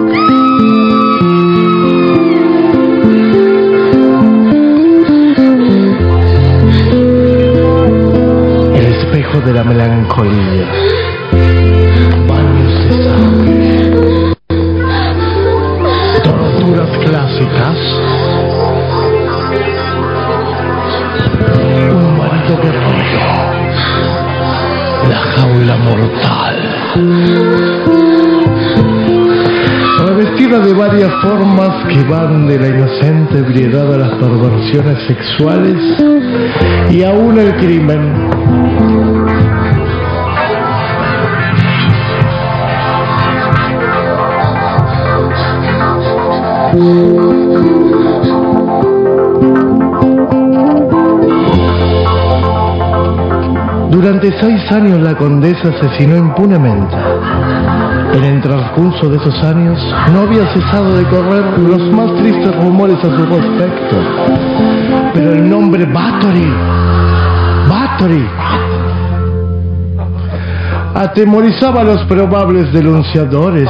L: El espejo de la melancolía. Baños de sangre. Torturas clásicas. Un marido guerrero. La jaula mortal. Revestida de varias formas que van de la inocente ebriedad a las perversiones sexuales y aún el crimen. Durante seis años la condesa asesinó impunemente. En el transcurso de esos años no había cesado de correr los más tristes rumores a su respecto. Pero el nombre Bathory, Bathory, atemorizaba a los probables denunciadores.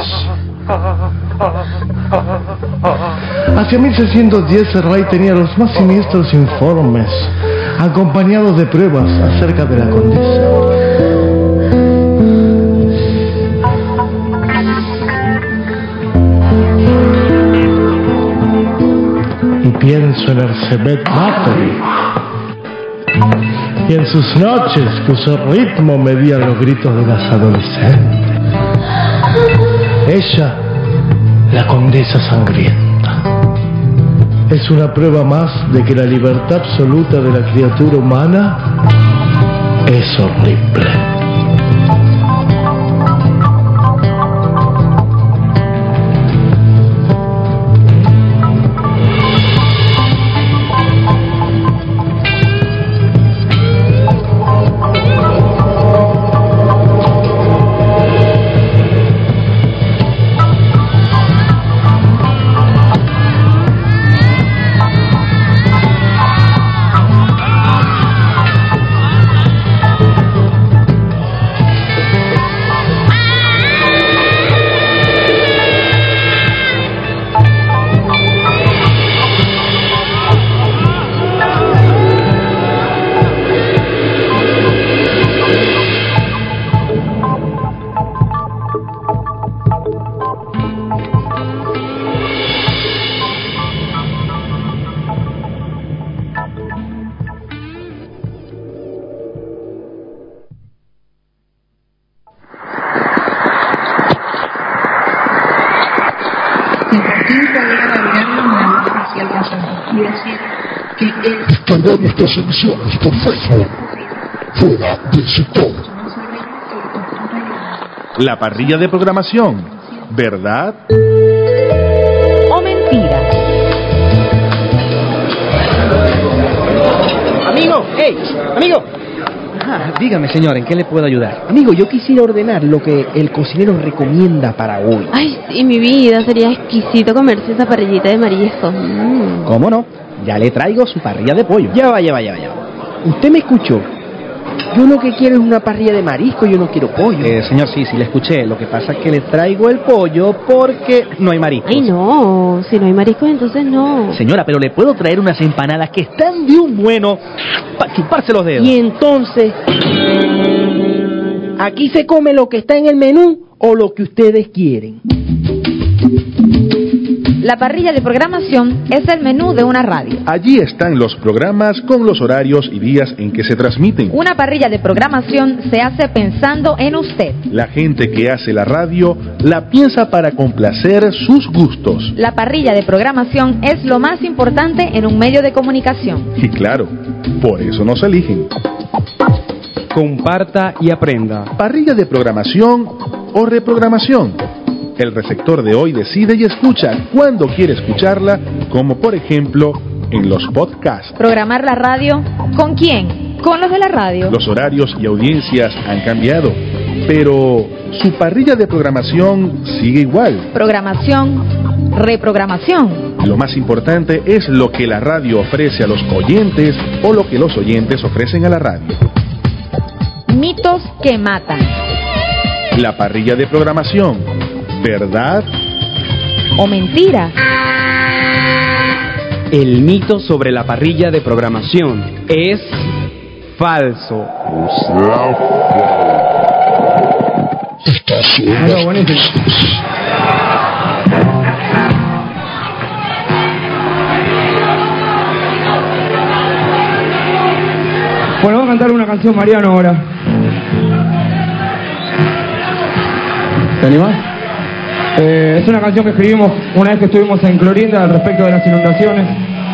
L: Hacia mil seiscientos diez el rey tenía los más siniestros informes, acompañados de pruebas acerca de la condesa. Y pienso en Elizabeth Bathory y en sus noches cuyo ritmo medía los gritos de las adolescentes. Ella, la condesa sangrienta, es una prueba más de que la libertad absoluta de la criatura humana es horrible.
D: Descargar nuestras emisiones por Facebook. Fuera del sector.
M: La parrilla de programación. ¿Verdad?
N: O mentira.
O: Amigo, hey, amigo. Ah, dígame, señor, ¿en qué le puedo ayudar? Amigo, yo quisiera ordenar lo que el cocinero recomienda para hoy.
N: Ay, sí, mi vida, sería exquisito comerse esa parrillita de marisco. Mm.
O: ¿Cómo no? Ya le traigo su parrilla de pollo. Ya va, ya va, ya va, ya va. Usted me escuchó. Yo lo que quiero es una parrilla de marisco, yo no quiero pollo.
P: Eh, señor, sí, sí le escuché. Lo que pasa es que le traigo el pollo porque no hay mariscos.
N: Ay, no, si no hay mariscos, entonces no.
P: Señora, pero le puedo traer unas empanadas que están de un bueno para chuparse los dedos.
O: Y entonces, ¿aquí se come lo que está en el menú o lo que ustedes quieren?
Q: La parrilla de programación es el menú de una radio.
M: Allí están los programas con los horarios y días en que se transmiten.
Q: Una parrilla de programación se hace pensando en usted.
M: La gente que hace la radio la piensa para complacer sus gustos.
Q: La parrilla de programación es lo más importante en un medio de comunicación.
M: Y claro, por eso nos eligen.
R: Comparta y aprenda.
M: Parrilla de programación o reprogramación. El receptor de hoy decide y escucha cuando quiere escucharla, como por ejemplo en los podcasts.
Q: Programar la radio, ¿con quién? Con los de la radio.
M: Los horarios y audiencias han cambiado, pero su parrilla de programación sigue igual.
Q: Programación, reprogramación.
M: Lo más importante es lo que la radio ofrece a los oyentes o lo que los oyentes ofrecen a la radio.
Q: Mitos que matan.
M: La parrilla de programación. ¿Verdad
Q: o mentira?
R: El mito sobre la parrilla de programación es falso.
D: Estación.
R: buenísimo. Bueno, vamos a cantar una canción, Mariano, ahora. ¿Te animás? Eh, es una canción que escribimos una vez que estuvimos en Clorinda al respecto de las inundaciones.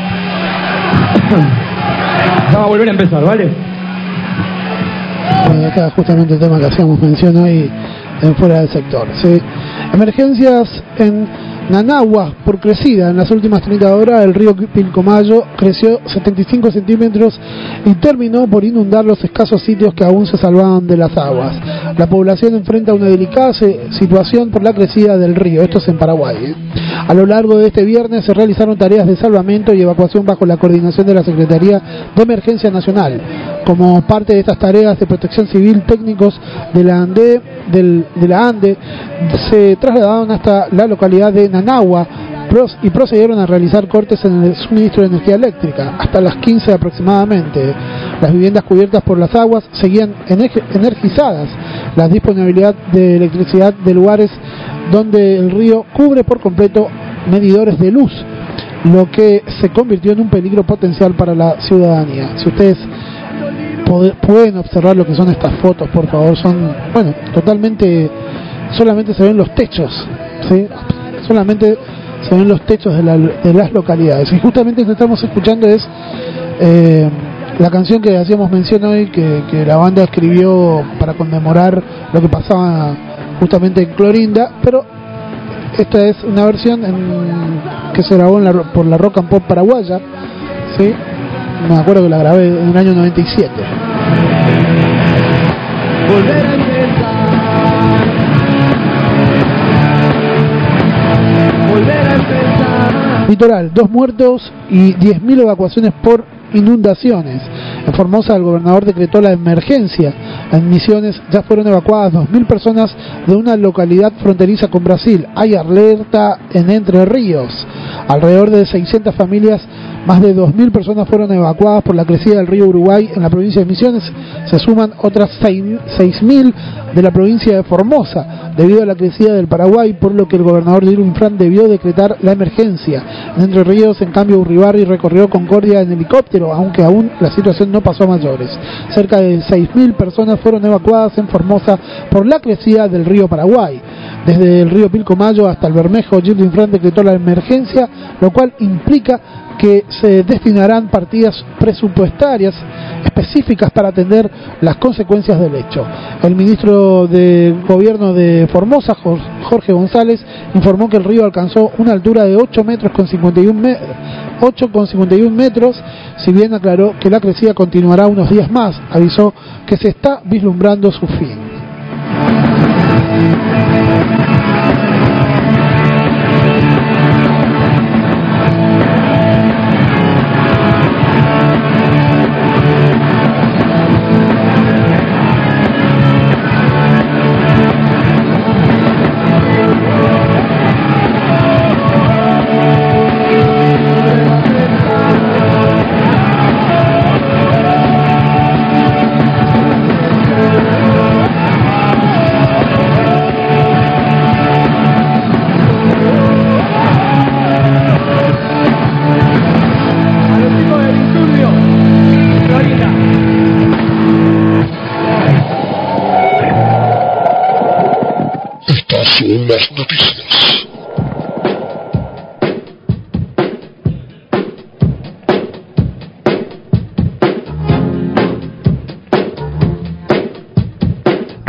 R: Vamos a volver a empezar, ¿vale?
A: Bueno, acá justamente el tema que hacíamos mención hoy en Fuera del Sector. ¿Sí? Emergencias en Nanagua por crecida. En las últimas treinta horas el río Pilcomayo creció setenta y cinco centímetros y terminó por inundar los escasos sitios que aún se salvaban de las aguas. La población enfrenta una delicada situación por la crecida del río. Esto es en Paraguay. ¿eh? A lo largo de este viernes se realizaron tareas de salvamento y evacuación bajo la coordinación de la Secretaría de Emergencia Nacional. Como parte de estas tareas de protección civil, técnicos de la ANDE, del, de la ANDE se trasladaron hasta la localidad de Nanagua y procedieron a realizar cortes en el suministro de energía eléctrica. Hasta las quince aproximadamente, las viviendas cubiertas por las aguas seguían energizadas. La disponibilidad de electricidad de lugares donde el río cubre por completo medidores de luz, lo que se convirtió en un peligro potencial para la ciudadanía. Si ustedes pueden observar lo que son estas fotos, por favor, son, bueno, totalmente, solamente se ven los techos, ¿sí? Solamente se ven los techos de, la, de las localidades. Y justamente lo que estamos escuchando es eh, la canción que hacíamos mención hoy, que, que la banda escribió para conmemorar lo que pasaba justamente en Clorinda, pero esta es una versión en, que se grabó en la, por la Rock and Pop paraguaya, ¿sí? Me acuerdo que la grabé en el año noventa y siete.
B: Volver a empezar. Volver a empezar.
A: Litoral, dos muertos y diez mil evacuaciones por inundaciones. En Formosa el gobernador decretó la emergencia. En Misiones ya fueron evacuadas dos mil personas de una localidad fronteriza con Brasil. Hay alerta en Entre Ríos. Alrededor de seiscientas familias, más de dos mil personas fueron evacuadas por la crecida del río Uruguay en la provincia de Misiones. Se suman otras seis mil de la provincia de Formosa debido a la crecida del Paraguay, por lo que el gobernador Dilma Fran debió decretar la emergencia. En Entre Ríos, en cambio, Urribarri recorrió Concordia en helicóptero, aunque aún la situación no pasó a mayores. Cerca de seis mil personas fueron evacuadas en Formosa por la crecida del río Paraguay. Desde el río Pilcomayo hasta el Bermejo, Dilma Fran decretó la emergencia, lo cual implica que se destinarán partidas presupuestarias específicas para atender las consecuencias del hecho. El ministro de Gobierno de Formosa, Jorge González, informó que el río alcanzó una altura de ocho metros con cincuenta y uno metros, si bien aclaró que la crecida continuará unos días más. Avisó que se está vislumbrando su fin.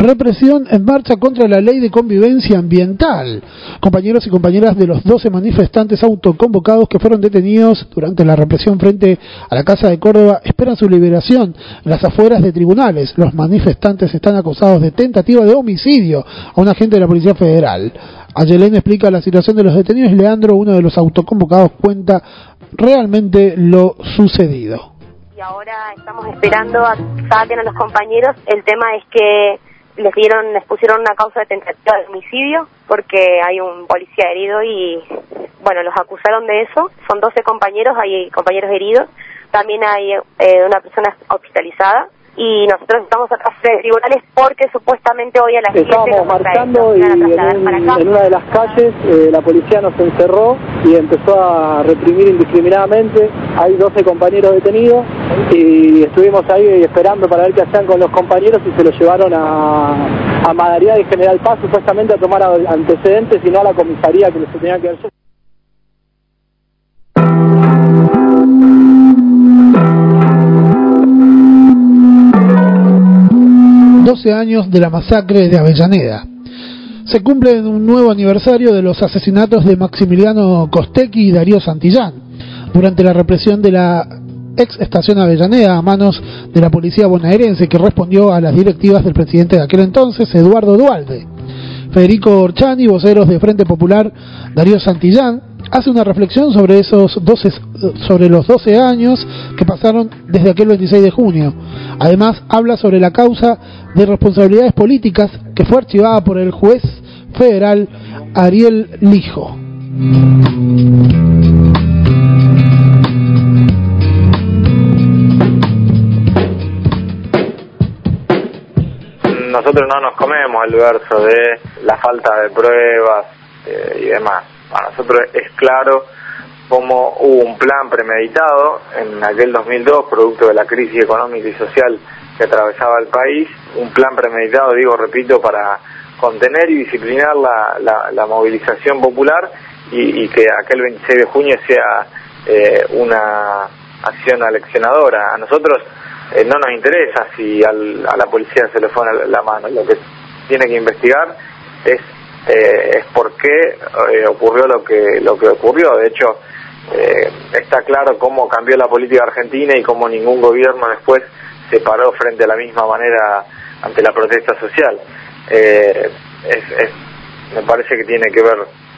A: represión en marcha contra la ley de convivencia ambiental. Compañeros y compañeras de los doce manifestantes autoconvocados que fueron detenidos durante la represión frente a la Casa de Córdoba esperan su liberación en las afueras de tribunales. Los manifestantes están acusados de tentativa de homicidio a un agente de la Policía Federal. Ayelén explica la situación de los detenidos y Leandro, uno de los autoconvocados, cuenta realmente lo sucedido.
S: Y ahora estamos esperando a que saquen a los compañeros. El tema es que les dieron, les pusieron una causa de tentativa de homicidio porque hay un policía herido y, bueno, los acusaron de eso. Son doce compañeros, hay compañeros heridos. También hay eh, una persona hospitalizada. Y nosotros estamos acá en tribunales porque supuestamente hoy a las siete
T: estábamos marchando y en, en una de las calles eh, la policía nos encerró y empezó a reprimir indiscriminadamente. Hay doce compañeros detenidos y estuvimos ahí esperando para ver qué hacían con los compañeros y se los llevaron a, a Madariaga y General Paz supuestamente a tomar antecedentes y no a la comisaría que les tenía que hacer.
A: doce años de la masacre de Avellaneda. Se cumple un nuevo aniversario de los asesinatos de Maximiliano Costecchi y Darío Santillán durante la represión de la ex estación Avellaneda a manos de la policía bonaerense, que respondió a las directivas del presidente de aquel entonces, Eduardo Duhalde. Federico Orchani, voceros de Frente Popular, Darío Santillán, hace una reflexión sobre esos doce, sobre los doce años que pasaron desde aquel veintiséis de junio. Además, habla sobre la causa de responsabilidades políticas que fue archivada por el juez federal Ariel Lijo.
U: Nosotros no nos comemos el verso de la falta de pruebas eh, y demás. Para nosotros es claro cómo hubo un plan premeditado en aquel dos mil dos, producto de la crisis económica y social que atravesaba el país, un plan premeditado, digo, repito, para contener y disciplinar la, la, la movilización popular y, y que aquel veintiséis de junio sea eh, una acción aleccionadora. A nosotros eh, no nos interesa si al, a la policía se le fue la, la mano, lo que tiene que investigar es Eh, es por qué eh, ocurrió lo que lo que ocurrió. De hecho, eh, está claro cómo cambió la política argentina y cómo ningún gobierno después se paró frente a la misma manera ante la protesta social. Eh, es, es, me parece que tiene que ver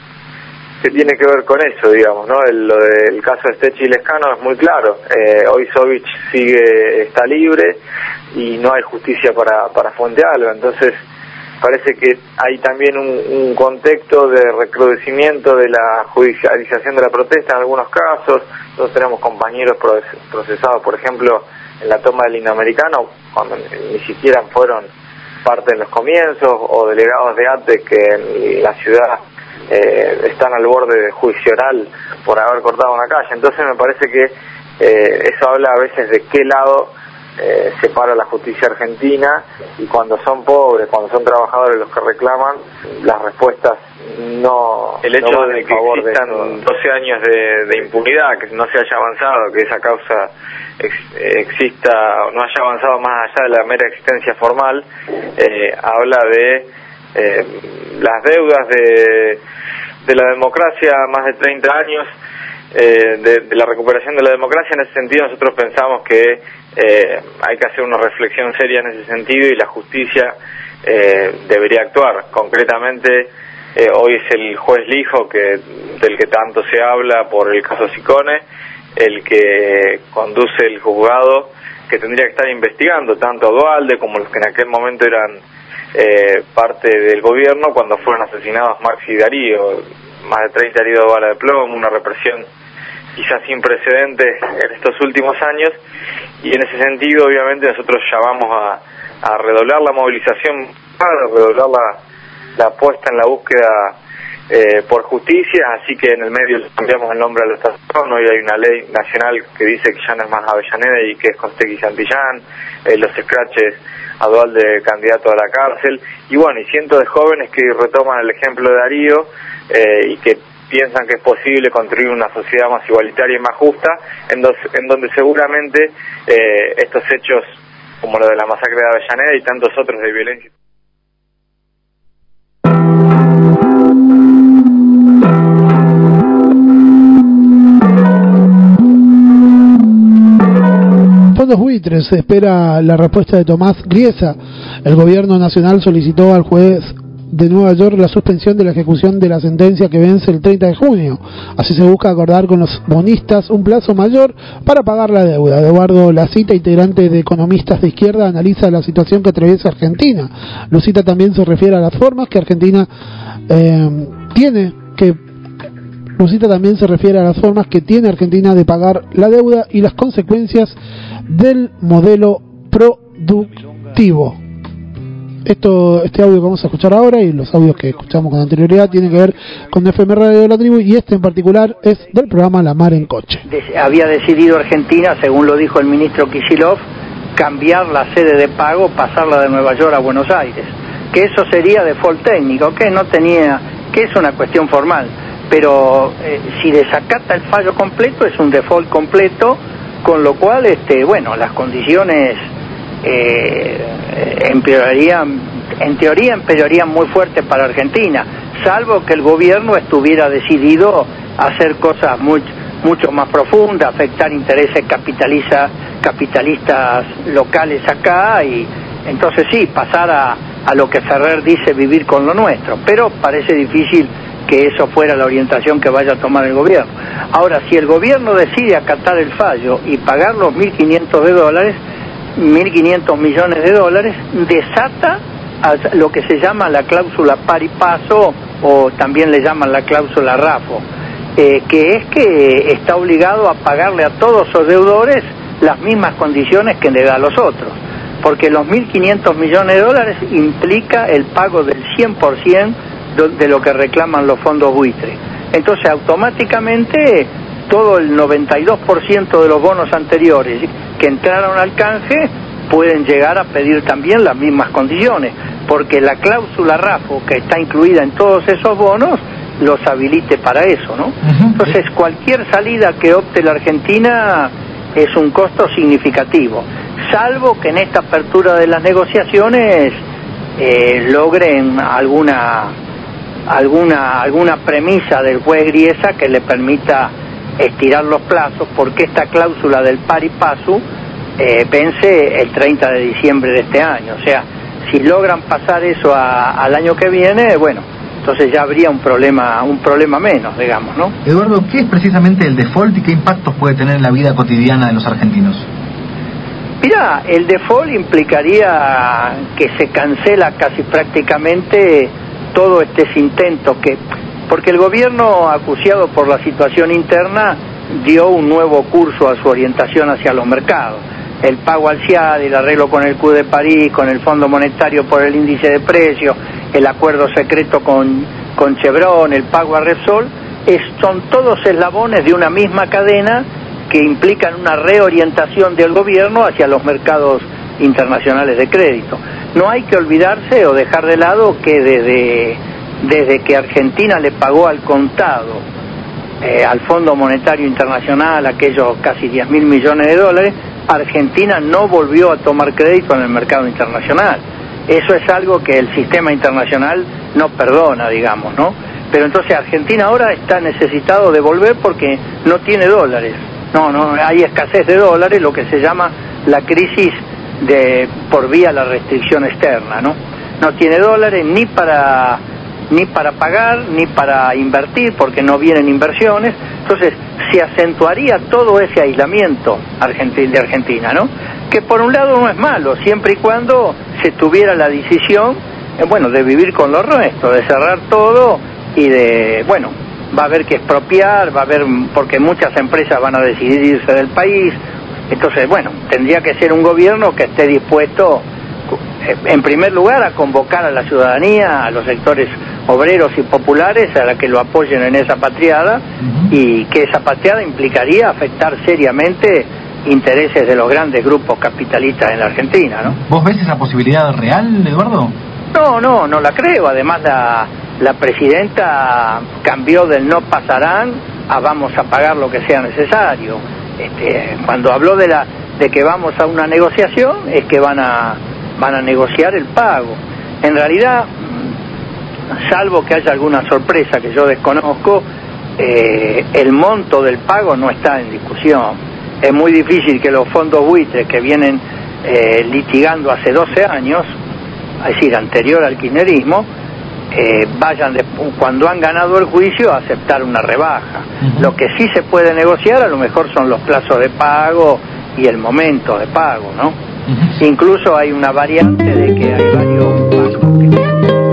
U: que tiene que ver con eso, digamos, ¿no? El, lo del caso de Stechi y Lescano es muy claro. Eh, hoy Sovich sigue está libre y no hay justicia para para Fuente Alba. Entonces parece que hay también un, un contexto de recrudecimiento de la judicialización de la protesta en algunos casos. Nosotros tenemos compañeros procesados, por ejemplo, en la toma del Linoamericano, cuando ni siquiera fueron parte en los comienzos, o delegados de ATE que en la ciudad eh, están al borde de juicio oral por haber cortado una calle. Entonces me parece que eh, eso habla a veces de qué lado Eh, se para la justicia argentina, y cuando son pobres, cuando son trabajadores los que reclaman, las respuestas no. El hecho no de que existan de doce años de, de impunidad, que no se haya avanzado, que esa causa ex, exista, no haya avanzado más allá de la mera existencia formal, eh, habla de eh, las deudas de, de la democracia, más de treinta años. Eh, de, de la recuperación de la democracia. En ese sentido nosotros pensamos que eh, hay que hacer una reflexión seria en ese sentido, y la justicia eh, debería actuar. Concretamente, eh, hoy es el juez Lijo, que del que tanto se habla por el caso Sicone, el que conduce el juzgado que tendría que estar investigando tanto a Duhalde como los que en aquel momento eran eh, parte del gobierno cuando fueron asesinados Maxi y Darío. Más de treinta heridos de bala de plomo, una represión quizás sin precedentes en estos últimos años, y en ese sentido obviamente nosotros llamamos a, a redoblar la movilización, a redoblar la, la apuesta en la búsqueda eh, por justicia, así que en el medio cambiamos el nombre a la estación. Hoy hay una ley nacional que dice que ya no es más Avellaneda y que es Costecchi y Santillán, eh, los scratches a Duhalde candidato a la cárcel, y bueno, y cientos de jóvenes que retoman el ejemplo de Darío eh, y que piensan que es posible construir una sociedad más igualitaria y más justa, en, dos, en donde seguramente eh, estos hechos como lo de la masacre de Avellaneda y tantos otros de violencia
A: fondos buitres. Se espera la respuesta de Tomás Griesa. El gobierno nacional solicitó al juez de Nueva York la suspensión de la ejecución de la sentencia que vence el treinta de junio. Así se busca acordar con los bonistas un plazo mayor para pagar la deuda. Eduardo Lacita, integrante de Economistas de Izquierda, analiza la situación que atraviesa Argentina. Lucita también se refiere a las formas que Argentina eh, tiene que Lucita también se refiere a las formas que tiene Argentina de pagar la deuda y las consecuencias del modelo productivo. Esto, este audio que vamos a escuchar ahora y los audios que escuchamos con anterioridad tienen que ver con F M Radio de la Tribu, y este en particular es del programa La Mar en Coche.
C: Había decidido Argentina, según lo dijo el ministro Kicillof, cambiar la sede de pago, pasarla de Nueva York a Buenos Aires, que eso sería default técnico, que no tenía, que es una cuestión formal, pero eh, si desacata el fallo completo es un default completo, con lo cual, este, bueno, las condiciones Eh, empeorarían, en teoría empeorarían muy fuerte para Argentina, salvo que el gobierno estuviera decidido a hacer cosas muy, mucho más profundas, afectar intereses capitaliza, capitalistas locales acá, y entonces sí, pasar a, a lo que Ferrer dice, vivir con lo nuestro, pero parece difícil que eso fuera la orientación que vaya a tomar el gobierno. Ahora, si el gobierno decide acatar el fallo y pagar los mil quinientos de dólares, mil quinientos millones de dólares, desata a lo que se llama la cláusula pari passu, o también le llaman la cláusula Raffo, eh, que es que está obligado a pagarle a todos sus deudores las mismas condiciones que le da a los otros, porque los mil quinientos millones de dólares implica el pago del cien por ciento de lo que reclaman los fondos buitres. Entonces automáticamente todo el noventa y dos por ciento de los bonos anteriores que entraron al canje pueden llegar a pedir también las mismas condiciones, porque la cláusula Raffo, que está incluida en todos esos bonos, los habilite para eso, ¿no? Uh-huh. Entonces cualquier salida que opte la Argentina es un costo significativo, salvo que en esta apertura de las negociaciones eh, logren alguna alguna alguna premisa del juez Griesa que le permita estirar los plazos, porque esta cláusula del pari passu eh, vence el treinta de diciembre de este año. O sea, si logran pasar eso a, al año que viene, bueno, entonces ya habría un problema un problema menos, digamos, ¿no?
V: Eduardo, ¿qué es precisamente el default y qué impactos puede tener en la vida cotidiana de los argentinos?
C: Mira, el default implicaría que se cancela casi prácticamente todo este intento que... porque el gobierno, acuciado por la situación interna, dio un nuevo curso a su orientación hacia los mercados. El pago al C I A D, el arreglo con el Q de París, con el Fondo Monetario por el índice de precios, el acuerdo secreto con, con Chevron, el pago a Repsol, es, son todos eslabones de una misma cadena que implican una reorientación del gobierno hacia los mercados internacionales de crédito. No hay que olvidarse o dejar de lado que desde... desde que Argentina le pagó al contado eh, al Fondo Monetario Internacional aquellos casi diez mil millones de dólares, Argentina no volvió a tomar crédito en el mercado internacional. Eso es algo que el sistema internacional no perdona, digamos, ¿no? Pero entonces Argentina ahora está necesitado de volver porque no tiene dólares. No, no, hay escasez de dólares, lo que se llama la crisis de por vía de la restricción externa, ¿no? No tiene dólares ni para ni para pagar, ni para invertir, porque no vienen inversiones. Entonces se acentuaría todo ese aislamiento de Argentina, ¿no? Que por un lado no es malo, siempre y cuando se tuviera la decisión, eh, bueno, de vivir con los restos, de cerrar todo y de, bueno, va a haber que expropiar, va a haber, porque muchas empresas van a decidir irse del país. Entonces, bueno, tendría que ser un gobierno que esté dispuesto, en primer lugar, a convocar a la ciudadanía, a los sectores obreros y populares, a la que lo apoyen en esa patriada, uh-huh. y que esa patriada implicaría afectar seriamente intereses de los grandes grupos capitalistas en la Argentina, ¿no?
V: ¿Vos ves esa posibilidad real, Eduardo?
C: No, no, no la creo. Además, la, la presidenta cambió del no pasarán a vamos a pagar lo que sea necesario. Este, cuando habló de la de que vamos a una negociación, es que van a van a negociar el pago. En realidad, salvo que haya alguna sorpresa que yo desconozco, eh, el monto del pago no está en discusión. es muy difícil que los fondos buitres que vienen eh, litigando hace doce años, es decir, anterior al kirchnerismo, eh, vayan de, cuando han ganado el juicio a aceptar una rebaja. Uh-huh. Lo que sí se puede negociar a lo mejor son los plazos de pago y el momento de pago, ¿no? Uh-huh. Incluso hay una variante de que hay varios bancos que...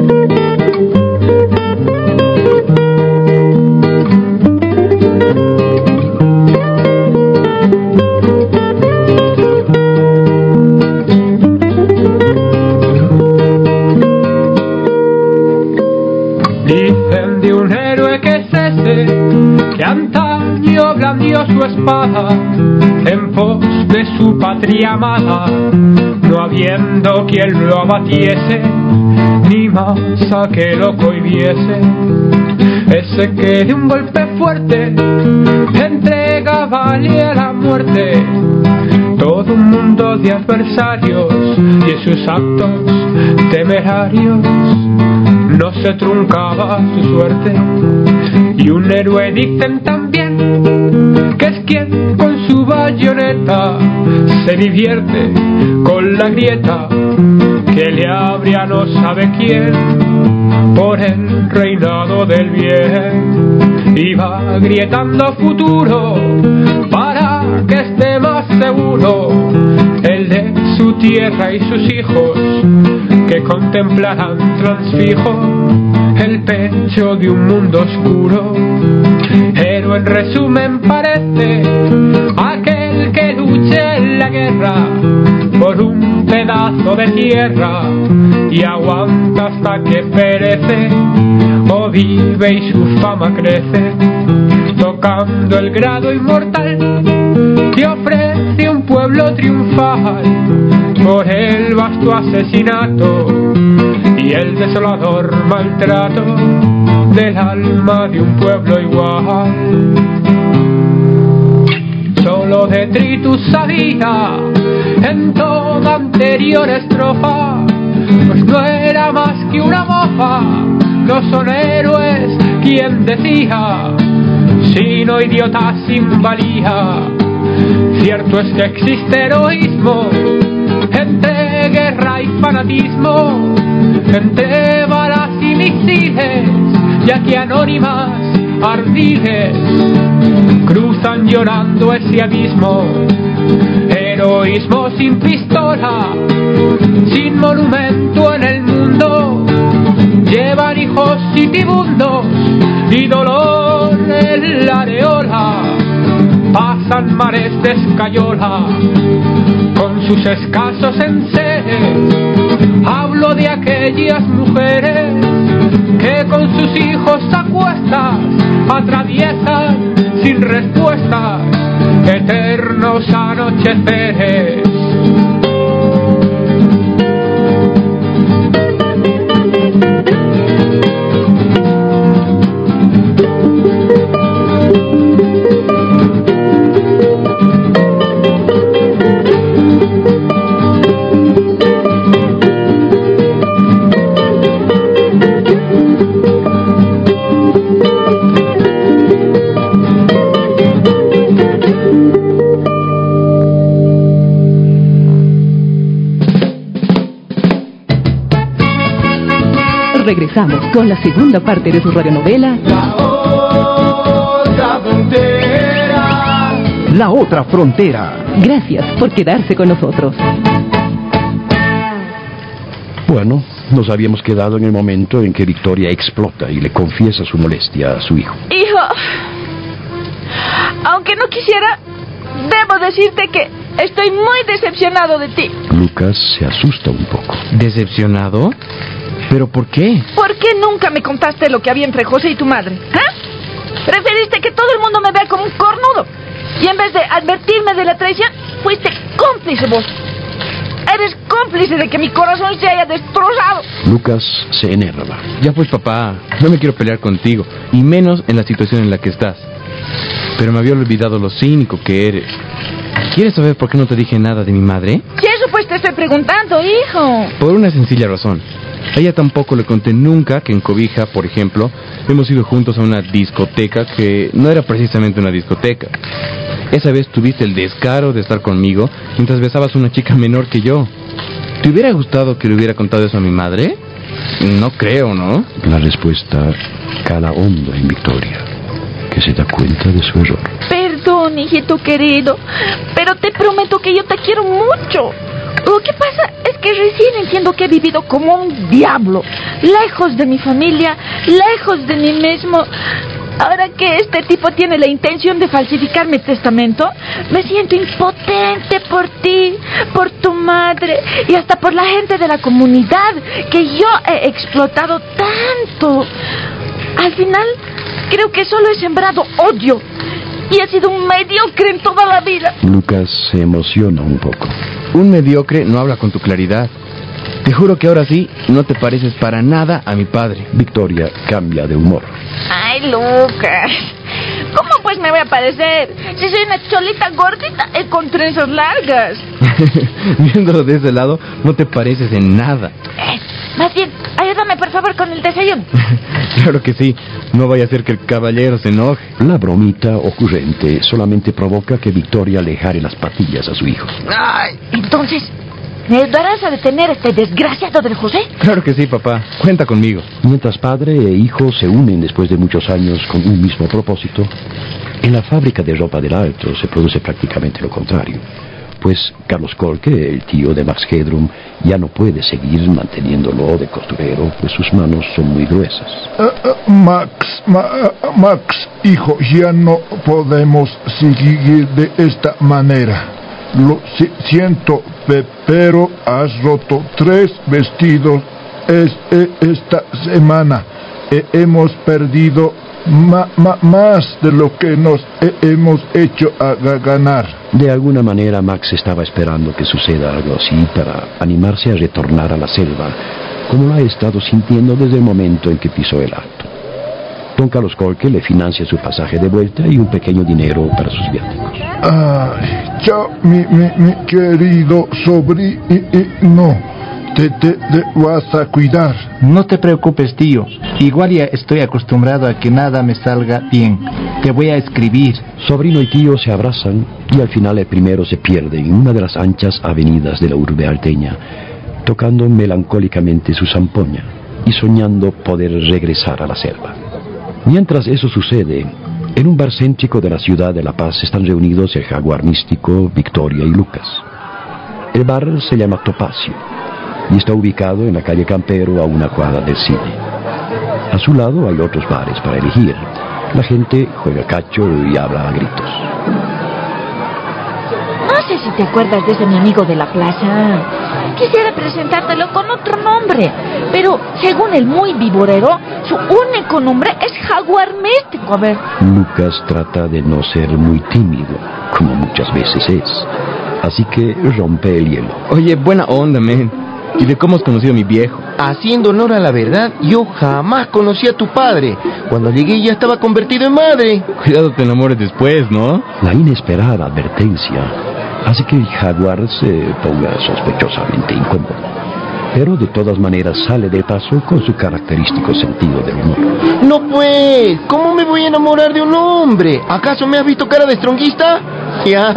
E: Dicen de un héroe que es ese, que antaño blandió su espada en pos de su patria amada, no habiendo quien lo abatiese, ni masa que lo cohibiese. Ese que de un golpe fuerte entrega valía la muerte, todo un mundo de adversarios y en sus actos temerarios no se truncaba su suerte. Y un héroe dicen también que es quien con su bayoneta se divierte con la grieta que le abría no sabe quién por el reinado del bien, y va grietando futuro para que esté más seguro el de su tierra y sus hijos, que contemplarán transfijo el pecho de un mundo oscuro. Pero en resumen parece aquel que luche en la guerra por un pedazo de tierra y aguanta hasta que perece, o vive y su fama crece, tocando el grado inmortal que ofrece un pueblo triunfal por el vasto asesinato y el desolador maltrato del alma de un pueblo igual. Solo detritus sabía en toda anterior estrofa, pues no era más que una mofa, no son héroes quien decía, sino idiotas sin valía. Cierto es que existe heroísmo entre guerra y fanatismo, entre balas y misiles, ya que anónimas ardiles cruzan llorando ese abismo. Heroísmo sin pistola, sin monumento en el mundo, llevan hijos sitibundos y dolor en la areola, pasan mares de escayola con sus escasos enseres. Hablo de aquellas mujeres que con sus hijos a cuestas atraviesan sin respuestas eternos anocheceres.
F: Regresamos con la segunda parte de su radionovela
E: La otra frontera.
F: La otra frontera. Gracias por quedarse con nosotros.
W: Bueno, nos habíamos quedado en el momento en que Victoria explota y le confiesa su molestia a su hijo.
X: Hijo, aunque no quisiera, debo decirte que estoy muy decepcionado de ti.
W: Lucas se asusta un poco.
O: ¿Decepcionado? ¿Pero por qué?
X: ¿Por qué nunca me contaste lo que había entre José y tu madre? ¿Eh? Preferiste que todo el mundo me vea como un cornudo, y en vez de advertirme de la traición, fuiste cómplice vos. Eres cómplice de que mi corazón se haya destrozado.
W: Lucas se enerva.
O: Ya pues, papá, no me quiero pelear contigo, y menos en la situación en la que estás. Pero me había olvidado lo cínico que eres. ¿Quieres saber por qué no te dije nada de mi madre?
X: Si eso pues te estoy preguntando, hijo.
O: Por una sencilla razón. A ella tampoco le conté nunca que en Cobija, por ejemplo, hemos ido juntos a una discoteca que no era precisamente una discoteca. Esa vez tuviste el descaro de estar conmigo mientras besabas a una chica menor que yo. ¿Te hubiera gustado que le hubiera contado eso a mi madre? No creo, ¿no?
W: La respuesta cala hondo en Victoria, que se da cuenta de su error.
X: Perdón, hijito querido, pero te prometo que yo te quiero mucho. Lo que pasa es que recién entiendo que he vivido como un diablo, lejos de mi familia, lejos de mí mismo. Ahora que este tipo tiene la intención de falsificar mi testamento, me siento impotente por ti, por tu madre y hasta por la gente de la comunidad que yo he explotado tanto. Al final, creo que solo he sembrado odio y he sido un mediocre en toda la vida.
W: Lucas se emociona un poco.
O: Un mediocre no habla con tu claridad. Te juro que ahora sí no te pareces para nada a mi padre.
W: Victoria cambia de humor.
X: Ay, Lucas, ¿cómo pues me voy a parecer? Si soy una cholita gordita y con trenzas largas.
O: Viéndolo de ese lado, no te pareces en nada.
X: Eh, más bien, ayúdame por favor con el desayuno.
O: Claro que sí, no vaya a ser que el caballero se enoje.
W: La bromita ocurrente solamente provoca que Victoria le jare las patillas a su hijo.
X: Ay, entonces, ¿me ayudarás a detener a este desgraciado del José?
O: Claro que sí, papá. Cuenta conmigo.
W: Mientras padre e hijo se unen después de muchos años con un mismo propósito, en la fábrica de ropa del Alto se produce prácticamente lo contrario. Pues Carlos Kolke, el tío de Max Headroom, ya no puede seguir manteniéndolo de costurero, pues sus manos son muy gruesas.
D: Uh, uh, Max, ma, uh, Max, hijo, ya no podemos seguir de esta manera. Lo si, siento, pe, pero has roto tres vestidos es, es, esta semana. Eh, hemos perdido ma, ma, más de lo que nos eh, hemos hecho a, a ganar.
W: De alguna manera Max estaba esperando que suceda algo así para animarse a retornar a la selva, como lo ha estado sintiendo desde el momento en que pisó el Alto. Don Carlos Kolke le financia su pasaje de vuelta y un pequeño dinero para sus viáticos.
D: Ay, chao, mi, mi, mi querido sobrino. Te, te, te vas a cuidar.
V: No te preocupes, tío. Igual ya estoy acostumbrado a que nada me salga bien. Te voy a escribir.
W: Sobrino y tío se abrazan y al final el primero se pierde en una de las anchas avenidas de la urbe alteña, tocando melancólicamente su zampoña y soñando poder regresar a la selva. Mientras eso sucede, en un bar céntrico de la ciudad de La Paz están reunidos el Jaguar Místico, Victoria y Lucas. El bar se llama Topacio y está ubicado en la calle Campero a una cuadra del cine. A su lado hay otros bares para elegir. La gente juega cacho y habla a gritos.
X: No sé si te acuerdas de ese mi amigo de la plaza. Quisiera presentártelo con otro nombre, pero según el muy viborero, su único nombre es Jaguar Místico. A ver.
W: Lucas trata de no ser muy tímido, como muchas veces es. Así que rompe el hielo.
O: Oye, buena onda, men. ¿Y de cómo has conocido a mi viejo?
G: Haciendo honor a la verdad, yo jamás conocí a tu padre. Cuando llegué ya estaba convertido en madre.
O: Cuidado te enamores después, ¿no?
W: La inesperada advertencia hace que el jaguar se ponga sospechosamente incómodo. Pero de todas maneras sale del paso con su característico sentido del humor.
G: No pues, ¿cómo me voy a enamorar de un hombre? ¿Acaso me has visto cara de stronguista? Ya.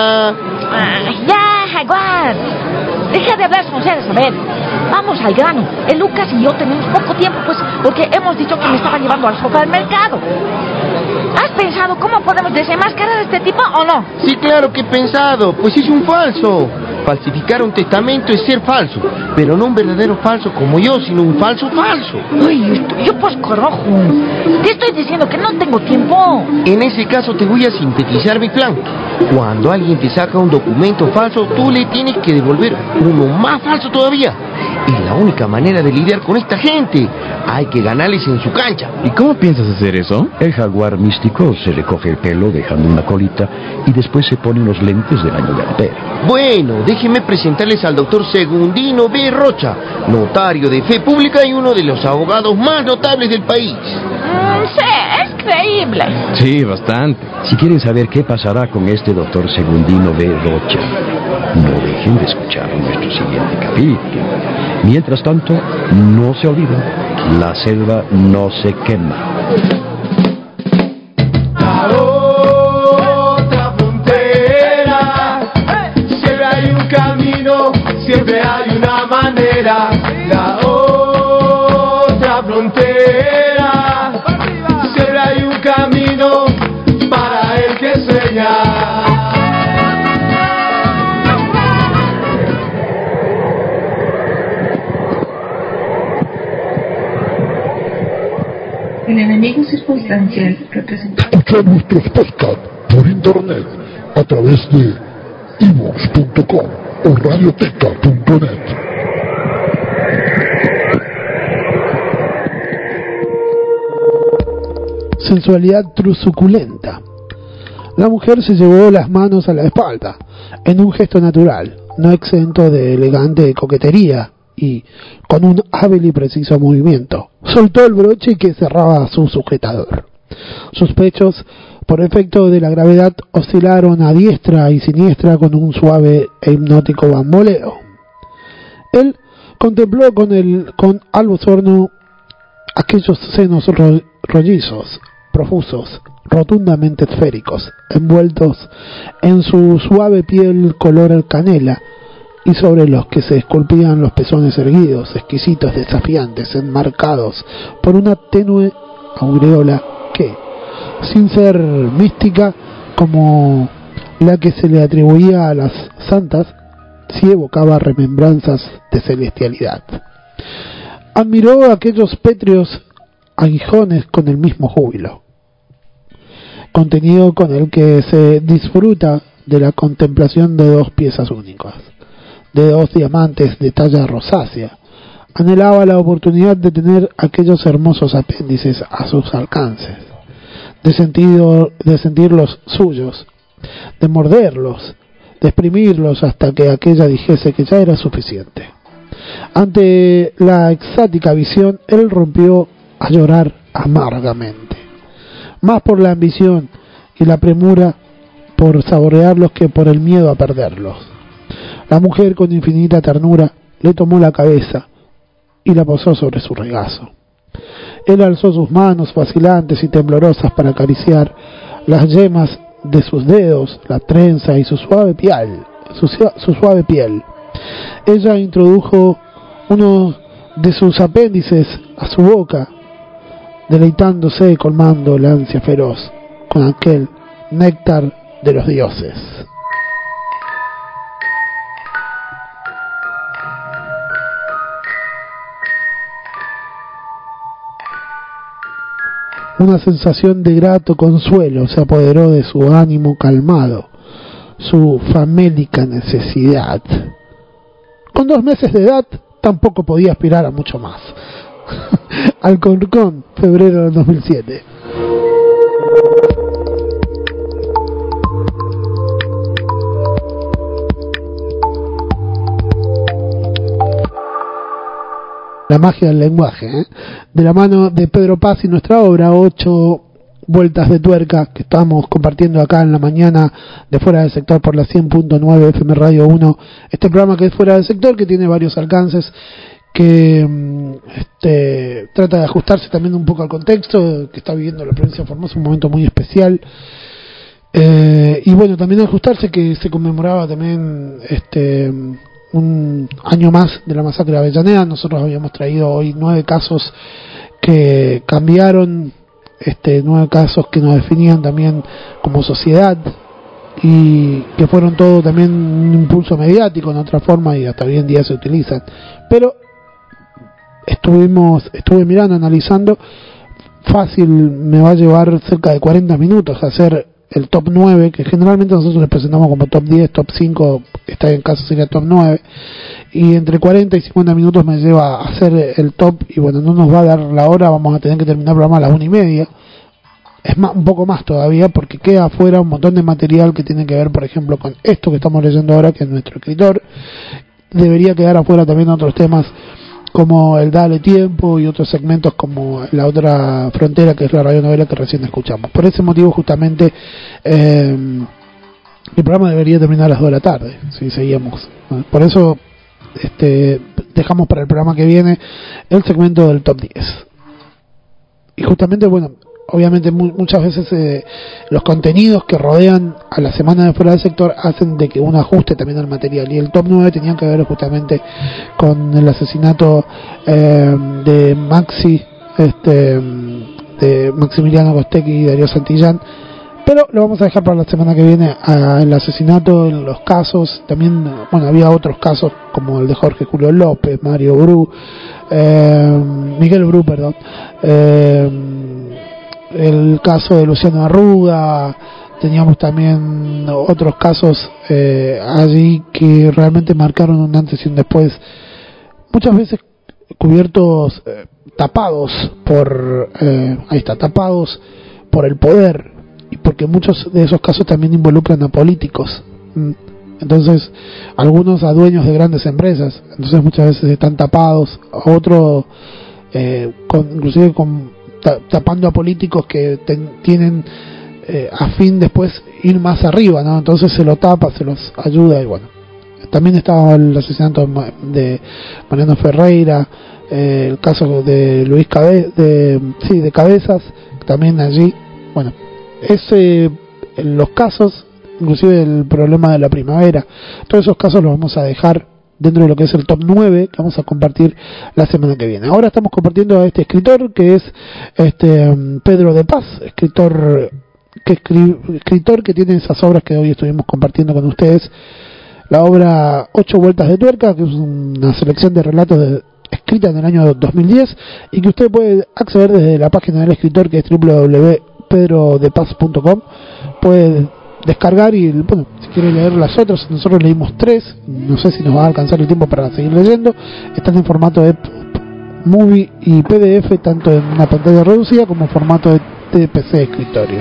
X: Ah, ya, Jaguar. Deja de hablar sonceras, a ver. Vamos al grano. El Lucas y yo tenemos poco tiempo, pues, porque hemos dicho que me estaba llevando al supermercado. ¿Has pensado cómo podemos desenmascarar a este tipo o no?
G: Sí, claro que he pensado, pues es un falso. Falsificar un testamento es ser falso, pero no un verdadero falso como yo, sino un falso falso.
X: Uy, yo pues corojo. Te estoy diciendo que no tengo tiempo.
G: En ese caso te voy a sintetizar mi plan. Cuando alguien te saca un documento falso, tú le tienes que devolver uno más falso todavía. Es la única manera de lidiar con esta gente. Hay que ganarles en su cancha.
O: ¿Y cómo piensas hacer eso?
W: El jaguar místico se recoge el pelo dejando una colita y después se pone unos lentes del año de Ampere.
G: Bueno, déjenme presentarles al doctor Segundino B. Rocha, notario de fe pública y uno de los abogados más notables del país.
X: Mm, sí, es creíble.
O: Sí, bastante.
W: Si quieren saber qué pasará con este doctor Segundino B. Rocha, no dejen de escuchar nuestro siguiente capítulo. Mientras tanto, no se olviden, la selva no se quema.
B: La otra frontera. otra manera, la otra frontera. Siempre hay un camino para el que sueña.
H: El enemigo circunstancial representa.
D: Escucha nuestros podcasts por internet a través de ivox punto com o radioteca punto net.
A: Sensualidad trusuculenta. La mujer se llevó las manos a la espalda, en un gesto natural, no exento de elegante coquetería, y, con un hábil y preciso movimiento, soltó el broche que cerraba su sujetador. Sus pechos, por efecto de la gravedad, oscilaron a diestra y siniestra con un suave e hipnótico bamboleo. Él contempló con el con algo sorno aquellos senos ro rollizos, profusos, rotundamente esféricos, envueltos en su suave piel color canela, y sobre los que se esculpían los pezones erguidos, exquisitos, desafiantes, enmarcados por una tenue aureola que, sin ser mística como la que se le atribuía a las santas, sí evocaba remembranzas de celestialidad. Admiró aquellos pétreos aguijones con el mismo júbilo, contenido con el que se disfruta de la contemplación de dos piezas únicas, de dos diamantes de talla rosácea. Anhelaba la oportunidad de tener aquellos hermosos apéndices a sus alcances, de, sentido, de sentir los suyos, de morderlos, de exprimirlos hasta que aquella dijese que ya era suficiente. Ante la extática visión, él rompió a llorar amargamente, más por la ambición y la premura por saborearlos que por el miedo a perderlos. La mujer, con infinita ternura, le tomó la cabeza y la posó sobre su regazo. Él alzó sus manos vacilantes y temblorosas para acariciar las yemas de sus dedos, la trenza y su suave piel, su, su suave piel. Ella introdujo uno de sus apéndices a su boca, deleitándose y colmando la ansia feroz con aquel néctar de los dioses. Una sensación de grato consuelo se apoderó de su ánimo calmado, su famélica necesidad. Con dos meses de edad tampoco podía aspirar a mucho más. Alcorcón, febrero del dos mil siete. La magia del lenguaje, ¿eh? De la mano de Pedro Paz y nuestra obra Ocho Vueltas de Tuerca, que estamos compartiendo acá en la mañana de Fuera del Sector por la cien punto nueve F M Radio uno. Este programa que es Fuera del Sector, que tiene varios alcances, que este, trata de ajustarse también un poco al contexto que está viviendo la provincia de Formosa, un momento muy especial. Eh, y bueno, también ajustarse que se conmemoraba también este un año más de la masacre de Avellaneda. Nosotros habíamos traído hoy nueve casos que cambiaron, este nueve casos que nos definían también como sociedad y que fueron todo también un impulso mediático en otra forma y hasta hoy en día se utilizan. Pero estuvimos estuve mirando, analizando, fácil me va a llevar cerca de cuarenta minutos hacer el top nueve, que generalmente nosotros les presentamos como top diez, top cinco, está en caso sería top nueve, y entre cuarenta y cincuenta minutos me lleva a hacer el top, y bueno, no nos va a dar la hora, vamos a tener que terminar el programa a las una y media, es más, un poco más todavía, porque queda afuera un montón de material que tiene que ver, por ejemplo, con esto que estamos leyendo ahora, que es nuestro escritor. Debería quedar afuera también otros temas como el Dale Tiempo y otros segmentos como La Otra Frontera, que es la radionovela que recién escuchamos. Por ese motivo justamente eh, el programa debería terminar a las dos de la tarde si seguíamos. Por eso este, dejamos para el programa que viene el segmento del top diez. Y justamente, bueno, obviamente mu- muchas veces eh, los contenidos que rodean a la semana de Fuera del Sector hacen de que uno ajuste también al material, y el top nueve tenía que ver justamente con el asesinato eh, de Maxi, este de Maximiliano Costecchi y Darío Santillán, pero lo vamos a dejar para la semana que viene. A, el asesinato, en los casos, también, bueno, había otros casos como el de Jorge Julio López, Mario Bru, eh, Miguel Bru, perdón, eh, el caso de Luciano Arruga, teníamos también otros casos eh, allí que realmente marcaron un antes y un después, muchas veces cubiertos, eh, tapados por, eh, ahí está, tapados por el poder, y porque muchos de esos casos también involucran a políticos, entonces algunos a dueños de grandes empresas, entonces muchas veces están tapados, otros eh, con, inclusive con, ta, tapando a políticos que ten, tienen eh, a fin después ir más arriba, ¿no? Entonces se lo tapa, se los ayuda, y bueno, también estaba el asesinato de Mariano Ferreira, eh, el caso de Luis Cabe de sí de Cabezas, también allí, bueno, ese, los casos, inclusive el problema de la primavera, todos esos casos los vamos a dejar dentro de lo que es el top nueve que vamos a compartir la semana que viene. Ahora estamos compartiendo a este escritor que es este Pedro de Paz, escritor que escri, escritor que tiene esas obras que hoy estuvimos compartiendo con ustedes, la obra Ocho Vueltas de Tuerca, que es una selección de relatos de, escrita en el año dos mil diez, y que usted puede acceder desde la página del escritor, que es doble u doble u doble u punto pedro de paz punto com. Puede descargar y, bueno, si quiere leer las otras, nosotros leímos tres, no sé si nos va a alcanzar el tiempo para seguir leyendo, están en formato de movie y P D F, tanto en una pantalla reducida como en formato de, de P C de escritorio.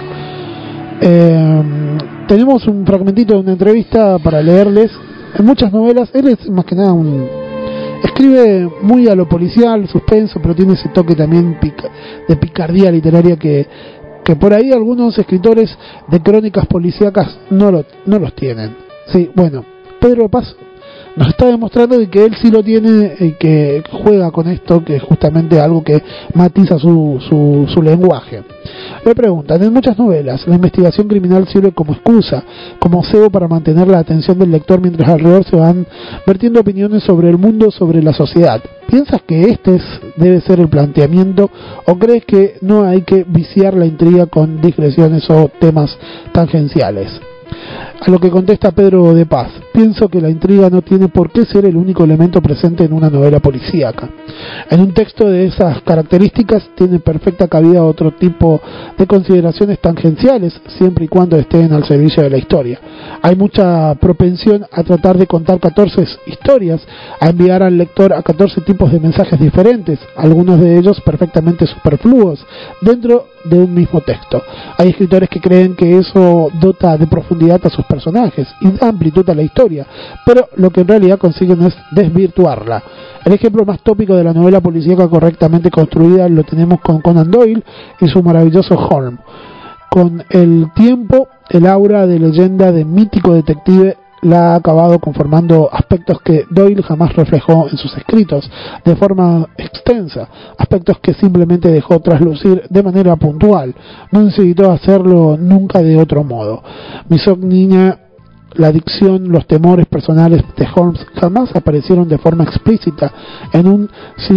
A: Eh, tenemos un fragmentito de una entrevista para leerles. En muchas novelas, él es más que nada un... escribe muy a lo policial, suspenso, pero tiene ese toque también pica, de picardía literaria que, que por ahí algunos escritores de crónicas policíacas no, lo, no los tienen. Sí, bueno, Pedro Paz nos está demostrando de que él sí lo tiene y que juega con esto, que es justamente algo que matiza su, su, su lenguaje. Le preguntan, en muchas novelas la investigación criminal sirve como excusa, como cebo para mantener la atención del lector mientras alrededor se van vertiendo opiniones sobre el mundo, sobre la sociedad. ¿Piensas que este es, debe ser el planteamiento, o crees que no hay que viciar la intriga con digresiones o temas tangenciales? A lo que contesta Pedro de Paz: pienso que la intriga no tiene por qué ser el único elemento presente en una novela policíaca. En un texto de esas características tiene perfecta cabida otro tipo de consideraciones tangenciales, siempre y cuando estén al servicio de la historia. Hay mucha propensión a tratar de contar catorce historias, a enviar al lector a catorce tipos de mensajes diferentes, algunos de ellos perfectamente superfluos, dentro de un mismo texto. Hay escritores que creen que eso dota de profundidad a sus personajes y da amplitud a la historia, pero lo que en realidad consiguen es desvirtuarla. El ejemplo más tópico de la novela policíaca correctamente construida lo tenemos con Conan Doyle y su maravilloso Holmes. Con el tiempo, el aura de leyenda de mítico detective la ha acabado conformando aspectos que Doyle jamás reflejó en sus escritos de forma extensa, aspectos que simplemente dejó traslucir de manera puntual, no necesitó hacerlo nunca de otro modo. Misoginia, la adicción, los temores personales de Holmes jamás aparecieron de forma explícita en un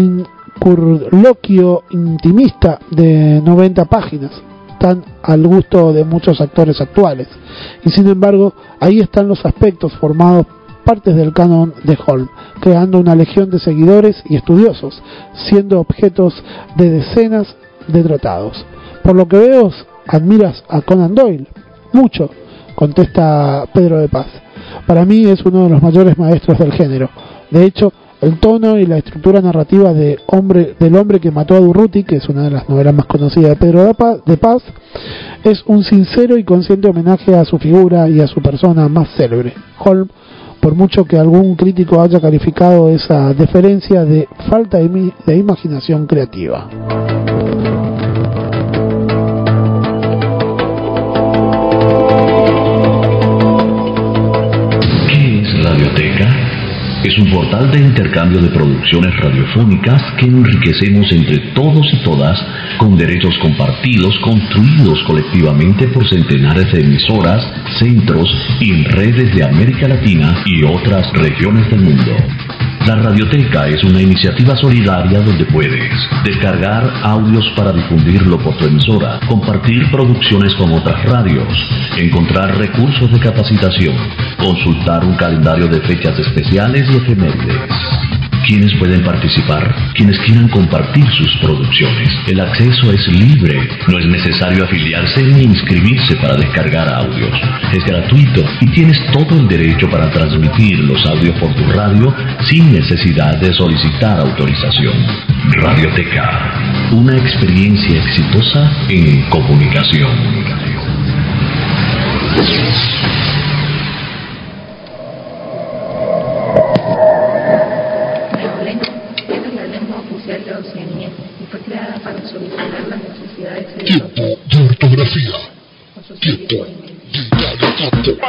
A: circunloquio intimista de noventa páginas, tan al gusto de muchos actores actuales, y sin embargo ahí están los aspectos formados partes del canon de Holmes, creando una legión de seguidores y estudiosos, siendo objetos de decenas de tratados. Por lo que veo, admiras a Conan Doyle mucho, contesta Pedro de Paz. Para mí es uno de los mayores maestros del género. De hecho, el tono y la estructura narrativa de hombre, del hombre que mató a Durruti, que es una de las novelas más conocidas de Pedro de Paz, de Paz, es un sincero y consciente homenaje a su figura y a su persona más célebre. Holmes, por mucho que algún crítico haya calificado esa deferencia de falta de, de imaginación creativa.
I: es un portal de intercambio de producciones radiofónicas que enriquecemos entre todos y todas con derechos compartidos construidos colectivamente por centenares de emisoras, centros y redes de América Latina y otras regiones del mundo. La Radioteca es una iniciativa solidaria donde puedes descargar audios para difundirlo por tu emisora, compartir producciones con otras radios, encontrar recursos de capacitación, consultar un calendario de fechas especiales y efemérides. ¿Quiénes pueden participar? Quienes quieran compartir sus producciones. El acceso es libre. No es necesario afiliarse ni inscribirse para descargar audios. Es gratuito y tienes todo el derecho para transmitir los audios por tu radio sin necesidad de solicitar autorización. Radioteca. Una experiencia exitosa en comunicación.
J: Tiempo de ortografía. Tiempo de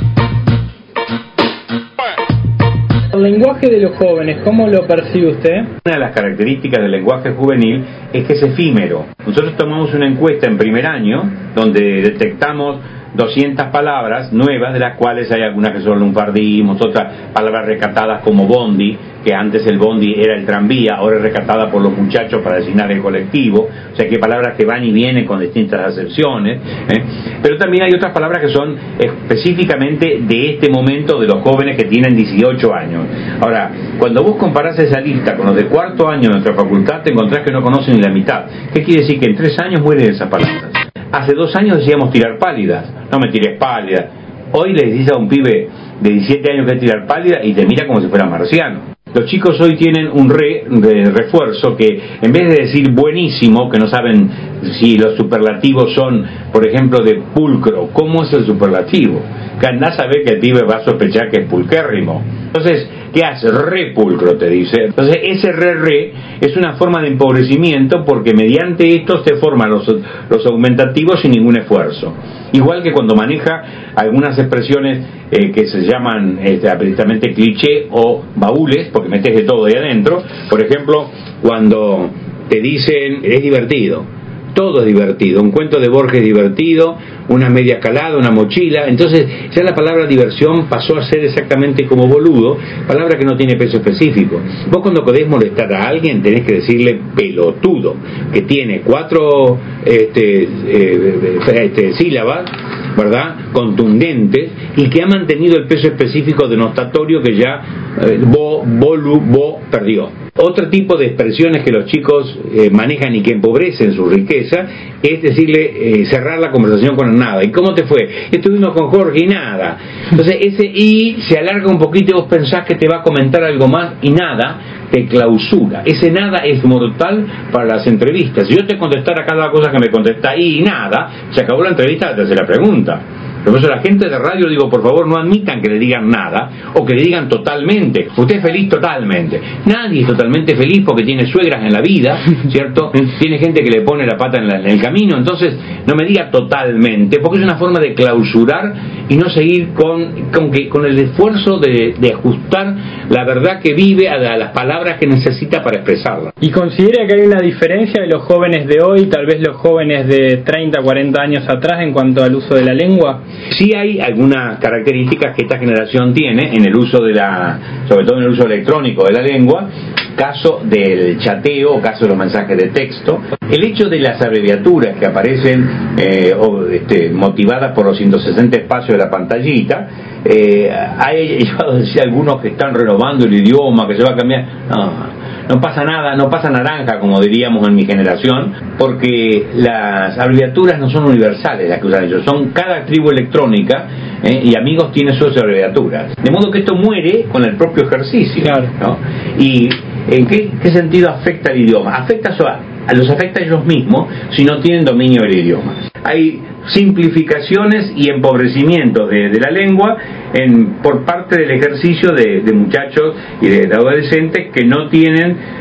K: El lenguaje de los jóvenes, ¿cómo lo percibe usted?
L: Una de las características del lenguaje juvenil es que es efímero. Nosotros tomamos una encuesta en primer año donde detectamos doscientas palabras nuevas, de las cuales hay algunas que son lunfardismos, otras palabras recatadas como bondi, que antes el bondi era el tranvía, ahora es recatada por los muchachos para designar el colectivo, o sea que hay palabras que van y vienen con distintas acepciones, ¿eh? Pero también hay otras palabras que son específicamente de este momento de los jóvenes que tienen dieciocho años. Ahora, cuando vos comparás esa lista con los de cuarto año de nuestra facultad, te encontrás que no conocen ni la mitad. ¿Qué quiere decir? Que en tres años mueren esas palabras. Hace dos años decíamos tirar pálidas, no me tires pálida. Hoy le decís a un pibe de diecisiete años que es tirar pálida y te mira como si fuera marciano. Los chicos hoy tienen un re, de refuerzo que en vez de decir buenísimo, que no saben si los superlativos son, por ejemplo, de pulcro, ¿cómo es el superlativo? Que andás a ver que el pibe va a sospechar que es pulquérrimo. Entonces, ¿qué hace? Repulcro, te dice. Entonces, ese re-re es una forma de empobrecimiento porque mediante esto se forman los, los aumentativos sin ningún esfuerzo. Igual que cuando maneja algunas expresiones eh, que se llaman este, absolutamente cliché o baúles, porque metes de todo ahí adentro. Por ejemplo, cuando te dicen, es divertido. Todo es divertido, un cuento de Borges es divertido, una media calada, una mochila. Entonces ya la palabra diversión pasó a ser exactamente como boludo, palabra que no tiene peso específico. Vos cuando podés molestar a alguien tenés que decirle pelotudo, que tiene cuatro este, eh, este, sílabas, ¿verdad?, contundentes, y que ha mantenido el peso específico denotatorio que ya eh, bo, bolu, bo perdió. Otro tipo de expresiones que los chicos eh, manejan y que empobrecen su riqueza es decirle, eh, cerrar la conversación con nada. ¿Y cómo te fue? Estuvimos con Jorge y nada. Entonces ese y se alarga un poquito y vos pensás que te va a comentar algo más y nada te clausura. Ese nada es mortal para las entrevistas. Si yo te contestara cada cosa que me contesta y nada, se acabó la entrevista, te hace la pregunta. Por eso la gente de radio, digo, por favor no admitan que le digan nada o que le digan totalmente. Usted es feliz totalmente. Nadie es totalmente feliz porque tiene suegras en la vida, ¿cierto? Tiene gente que le pone la pata en, la, en el camino. Entonces no me diga totalmente, porque es una forma de clausurar y no seguir con, con, que, con el esfuerzo de, de ajustar la verdad que vive a, la, a las palabras que necesita para expresarla.
K: ¿Y considera que hay una diferencia de los jóvenes de hoy, tal vez los jóvenes de treinta, cuarenta años atrás en cuanto al uso de la lengua?
L: Sí hay algunas características que esta generación tiene en el uso de la, sobre todo en el uso electrónico de la lengua, caso del chateo, caso de los mensajes de texto, el hecho de las abreviaturas que aparecen eh, o, este, motivadas por los ciento sesenta espacios de la pantallita, eh, hay llevado a decir algunos que están renovando el idioma, que se va a cambiar. No, no pasa nada, no pasa naranja, como diríamos en mi generación, porque las abreviaturas no son universales las que usan ellos, son cada tribu electrónica eh, y amigos tiene sus abreviaturas. De modo que esto muere con el propio ejercicio, ¿no? Y ¿en qué, qué sentido afecta el idioma? Afecta a, a los afecta a ellos mismos si no tienen dominio del idioma. Hay simplificaciones y empobrecimientos de, de la lengua en, por parte del ejercicio de, de muchachos y de, de adolescentes que no tienen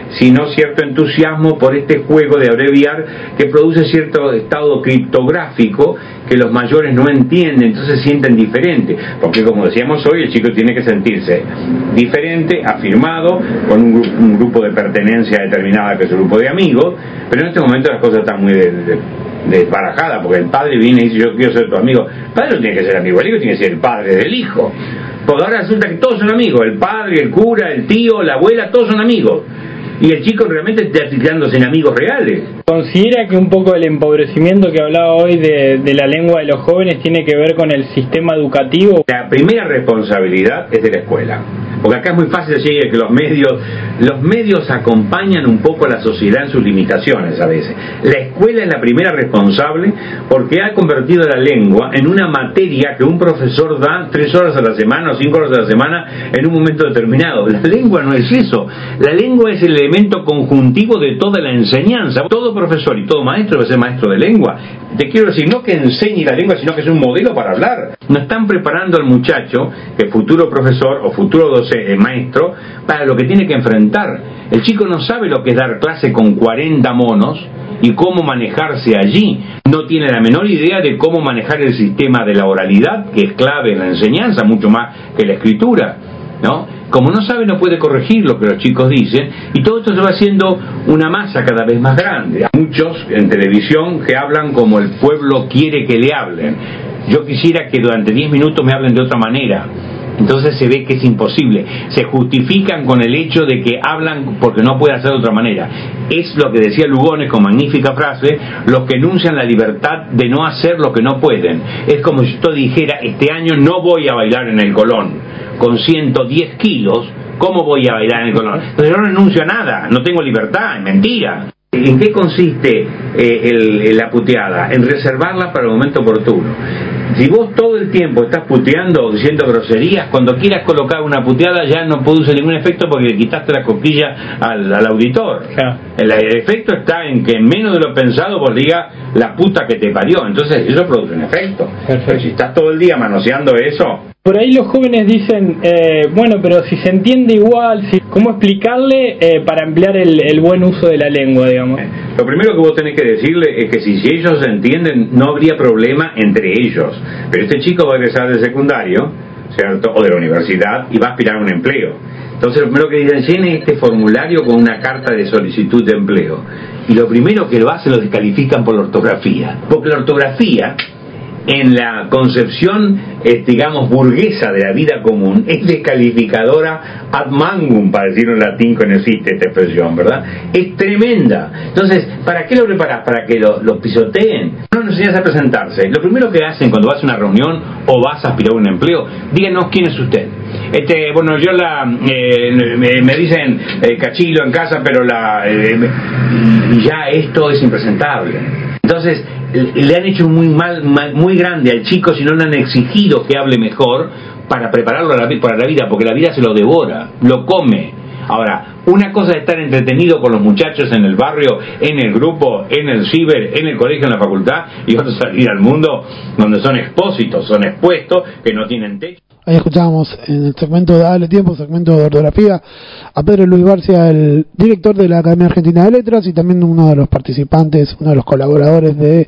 L: sino cierto entusiasmo por este juego de abreviar que produce cierto estado criptográfico que los mayores no entienden, entonces se sienten diferentes, porque como decíamos hoy, el chico tiene que sentirse diferente, afirmado, con un, gru- un grupo de pertenencia determinada que es un grupo de amigos, pero en este momento las cosas están muy de, de, desbarajadas, porque el padre viene y dice yo quiero ser tu amigo. El padre no tiene que ser amigo, el hijo tiene que ser el padre del hijo, porque ahora resulta que todos son amigos, el padre, el cura, el tío, la abuela, todos son amigos, y el chico realmente está tirándose en amigos reales.
K: ¿Considera que un poco el empobrecimiento que hablaba hoy de, de la lengua de los jóvenes tiene que ver con el sistema educativo?
L: La primera responsabilidad es de la escuela, porque acá es muy fácil decir que los medios los medios acompañan un poco a la sociedad en sus limitaciones a veces. La escuela es la primera responsable porque ha convertido la lengua en una materia que un profesor da tres horas a la semana o cinco horas a la semana en un momento determinado. La lengua no es eso, la lengua es el elemento conjuntivo de toda la enseñanza. Todo profesor y todo maestro debe ser maestro de lengua. Te quiero decir, no que enseñe la lengua, sino que es un modelo para hablar. No están preparando al muchacho, que es futuro profesor o futuro docente, maestro, para lo que tiene que enfrentar. El chico no sabe lo que es dar clase con cuarenta monos y cómo manejarse allí. No tiene la menor idea de cómo manejar el sistema de la oralidad, que es clave en la enseñanza, mucho más que la escritura, ¿no? Como no sabe, no puede corregir lo que los chicos dicen, y todo esto se va haciendo una masa cada vez más grande. Hay muchos en televisión que hablan como el pueblo quiere que le hablen. Yo quisiera que durante diez minutos me hablen de otra manera. Entonces se ve que es imposible. Se justifican con el hecho de que hablan porque no puede hacer de otra manera. Es lo que decía Lugones con magnífica frase: los que enuncian la libertad de no hacer lo que no pueden. Es como si yo dijera, este año no voy a bailar en el Colón con ciento diez kilos, ¿cómo voy a bailar en el Colón? Entonces yo no enuncio nada, no tengo libertad, es mentira. ¿En qué consiste eh, el, la puteada? En reservarla para el momento oportuno. Si vos todo el tiempo estás puteando o diciendo groserías, cuando quieras colocar una puteada ya no produce ningún efecto porque le quitaste la cosquilla al, al auditor. Yeah. El, el efecto está en que en menos de lo pensado vos digas la puta que te parió. Entonces eso produce un efecto. Perfecto. Pero si estás todo el día manoseando eso...
K: Por ahí los jóvenes dicen, eh, bueno, pero si se entiende igual, si, ¿cómo explicarle eh, para emplear el, el buen uso de la lengua, digamos?
L: Lo primero que vos tenés que decirle es que si, si ellos se entienden, no habría problema entre ellos. Pero este chico va a egresar del secundario, ¿cierto? O de la universidad y va a aspirar a un empleo. Entonces lo primero que dicen, llene este formulario con una carta de solicitud de empleo. Y lo primero que lo hace, lo descalifican por la ortografía. Porque la ortografía, en la concepción, eh, digamos, burguesa de la vida común, es descalificadora ad mangum, para decirlo en latín, que no existe esta expresión, ¿verdad? Es tremenda. Entonces, ¿para qué lo preparás? ¿Para que lo, lo pisoteen? No nos enseñas a presentarse. Lo primero que hacen cuando vas a una reunión o vas a aspirar a un empleo, díganos quién es usted. Este, bueno, yo la eh, me, me dicen eh, cachilo en casa, pero la eh, y ya esto es impresentable. Entonces le han hecho muy mal, mal, muy grande al chico si no le han exigido que hable mejor para prepararlo a la, para la vida, porque la vida se lo devora, lo come. Ahora, una cosa es estar entretenido con los muchachos en el barrio, en el grupo, en el ciber, en el colegio, en la facultad, y otra salir al mundo donde son expósitos, son expuestos, que no tienen techo.
A: Ahí escuchábamos en el segmento de Dale Tiempo, segmento de ortografía, a Pedro Luis Barcia, el director de la Academia Argentina de Letras y también uno de los participantes, uno de los colaboradores de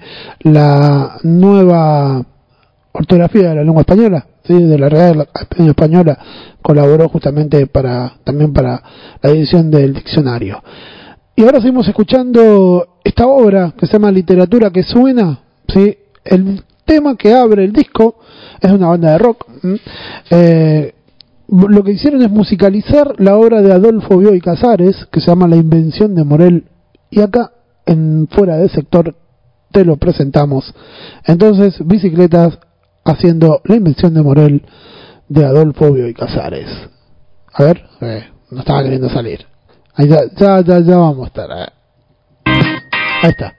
A: la nueva ortografía de la lengua española, ¿sí? De la Real Academia Española, colaboró justamente para también para la edición del diccionario. Y ahora seguimos escuchando esta obra que se llama Literatura que Suena, ¿sí? El tema que abre el disco es una banda de rock. Eh, lo que hicieron es musicalizar la obra de Adolfo Bioy Casares, que se llama La Invención de Morel, y acá en Fuera de Sector te lo presentamos. Entonces, Bicicletas haciendo La Invención de Morel de Adolfo Bioy Casares. A ver, eh, no estaba queriendo salir. Ahí ya, ya, ya, ya vamos a estar. Eh. Ahí está.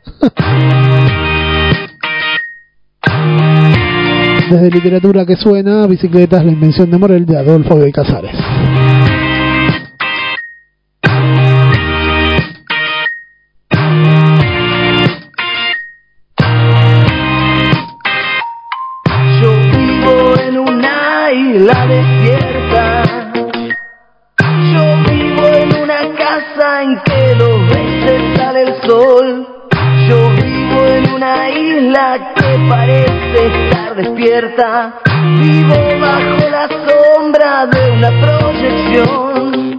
A: Desde Literatura que Suena, Bicicletas, La Invención de Morel de Adolfo Bioy Casares.
B: Yo vivo en una isla desierta. Yo vivo en una casa en que dos veces sale el sol. Yo vivo en una isla que parece estar despierta. Vivo bajo la sombra de una proyección.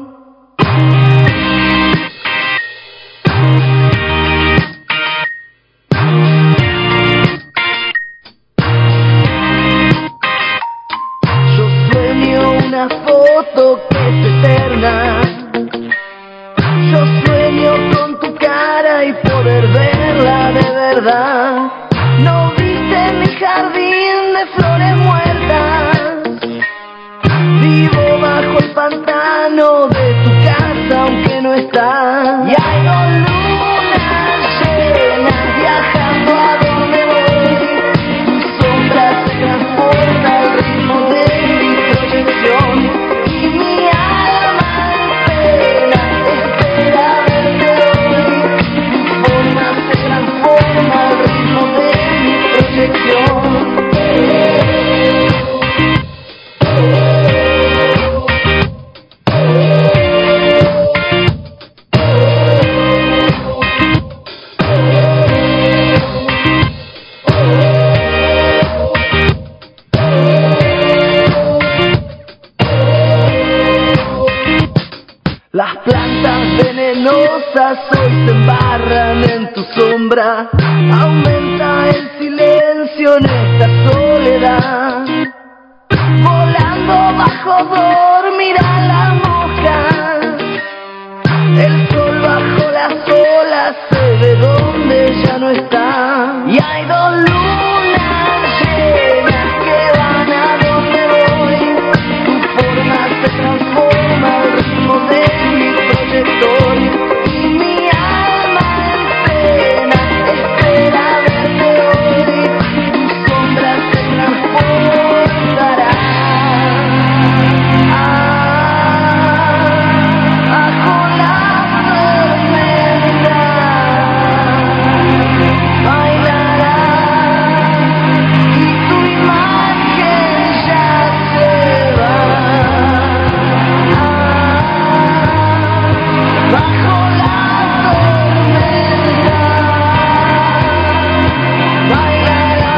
B: Yo sueño una foto que es eterna. Yo sueño con tu cara y poder verla de verdad. No viste mi jardín de flores muertas. Vivo bajo el pantano de tu casa aunque no estás. Y hay dos lunas llenas viajando a donde voy. Tu sombra se transporta al ritmo de mi proyección. Y mi alma en pena espera verte hoy. Tu forma se transforma al ritmo de mi proyección. Las plantas venenosas hoy se embarran en tu sombra. Aumenta el silencio en esta soledad. Volando bajo dormirán las moscas. El sol bajo las olas se ve donde ya no está. Y hay dos lunas llenas que van a donde voy. Tu forma se transforma al ritmo de mi proyector. Y mi alma en pena espera verte hoy. Tu sombra se transportará bajo la tormenta. Bailará y tu imagen ya se va. Bajo la tormenta bailará.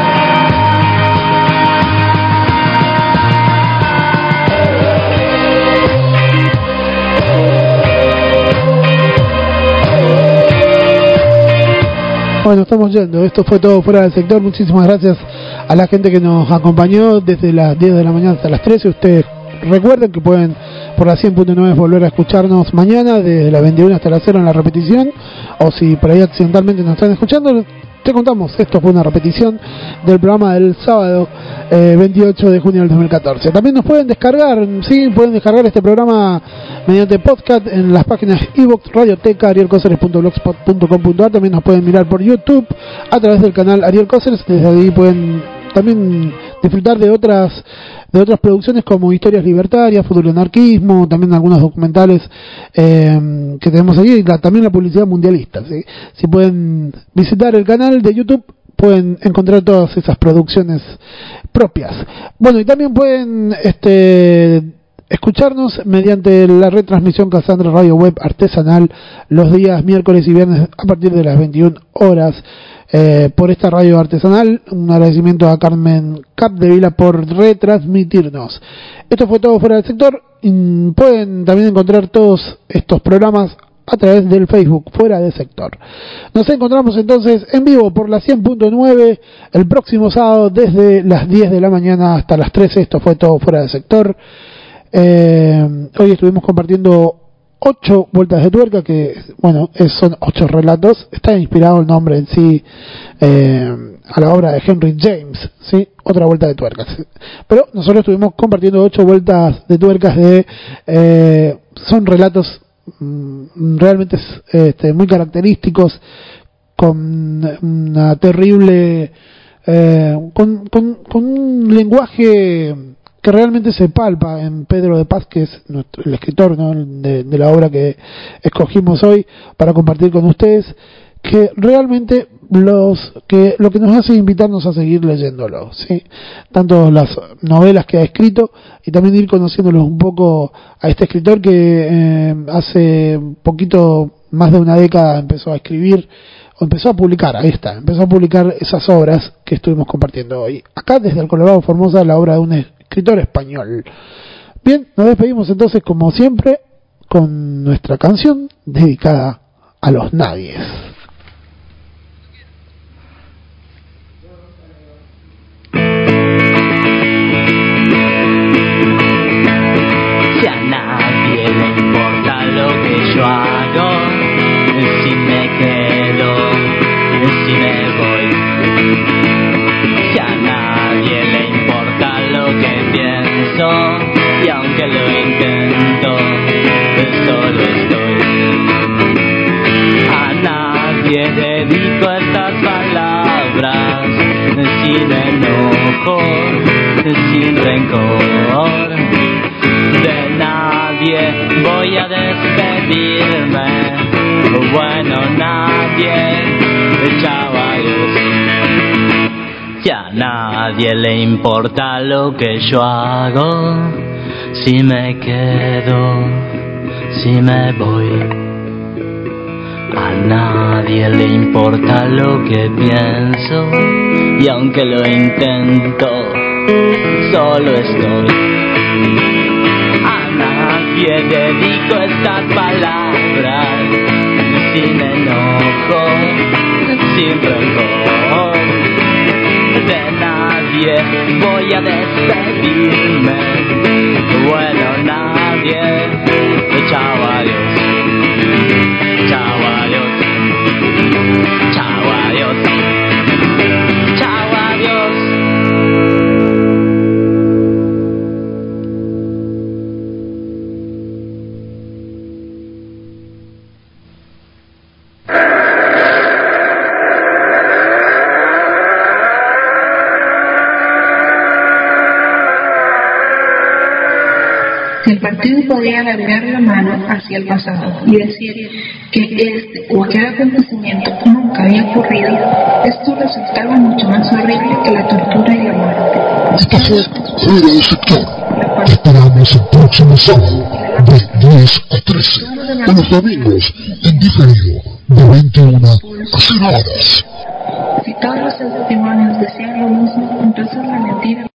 A: Bueno, estamos yendo. Esto fue todo fuera del sector. Muchísimas gracias a la gente que nos acompañó desde las diez de la mañana hasta las trece. Ustedes recuerden que pueden por la cien punto nueve volver a escucharnos mañana desde las veintiuna hasta las cero en la repetición. O si por ahí accidentalmente nos están escuchando, te contamos, esto fue una repetición del programa del sábado eh, veintiocho de junio del dos mil catorce. También nos pueden descargar, sí, pueden descargar este programa mediante podcast en las páginas iVoox, Radioteca, ariel coceres punto blogspot punto com punto ar. También nos pueden mirar por YouTube a través del canal Ariel Coceres. Desde ahí pueden también disfrutar de otras de otras producciones como Historias Libertarias, Fútbol y Anarquismo, también algunos documentales eh, que tenemos aquí, y la, también la publicidad mundialista, ¿sí? Si pueden visitar el canal de YouTube, pueden encontrar todas esas producciones propias. Bueno, y también pueden este escucharnos mediante la retransmisión Cassandra Radio Web artesanal los días miércoles y viernes a partir de las veintiuna horas. Eh, por esta radio artesanal, un agradecimiento a Carmen Capdevila por retransmitirnos. Esto fue todo fuera del sector. Y pueden también encontrar todos estos programas a través del Facebook Fuera del Sector. Nos encontramos entonces en vivo por la cien punto nueve el próximo sábado desde las diez de la mañana hasta las trece. Esto fue todo fuera del sector. Eh, hoy estuvimos compartiendo ocho vueltas de tuerca, que bueno, es, son ocho relatos. Está inspirado el nombre en sí eh, a la obra de Henry James, ¿sí? Otra vuelta de tuercas. Pero nosotros estuvimos compartiendo ocho vueltas de tuercas de eh, son relatos mm, realmente este, muy característicos, con una terrible eh, con, con, con un lenguaje que realmente se palpa en Pedro de Paz, que es nuestro, el escritor, ¿no?, de, de la obra que escogimos hoy para compartir con ustedes, que realmente los que lo que nos hace invitarnos a seguir leyéndolo, ¿sí? Tanto las novelas que ha escrito y también ir conociéndolo un poco a este escritor que eh, hace poquito más de una década empezó a escribir, o empezó a publicar, ahí está, empezó a publicar esas obras que estuvimos compartiendo hoy. Acá desde el Colorado Formosa, la obra de un escritor español. Bien, nos despedimos entonces como siempre con nuestra canción dedicada a los nadies.
B: Si a nadie le importa lo que yo hago, si me quedo, si me voy. Si a nadie le importa lo que pienso, y aunque lo intento, solo estoy. A nadie dedico estas palabras, sin enojo, sin rencor. De nadie voy a despedirme, bueno, nadie, chao, adiós. Si a nadie le importa lo que yo hago, si me quedo, si me voy. A nadie le importa lo que pienso, y aunque lo intento, solo estoy. A nadie dedico estas palabras, sin enojo, sin rencor. De nadie voy a despedirme, bueno, nadie, chao, adiós, chao, adiós, chao, adiós, chao, adiós.
H: Si el partido podía alargar la mano hacia el pasado y decir que este o aquel acontecimiento nunca había ocurrido, esto resultaba mucho más horrible que la tortura y la muerte.
J: Esto fue Fuera del Sector. Te esperamos el próximo sábado de diez a trece, o los domingos en diferido de veintiuna a cero horas.
H: Si todos los testimonios decían lo mismo, entonces la mentira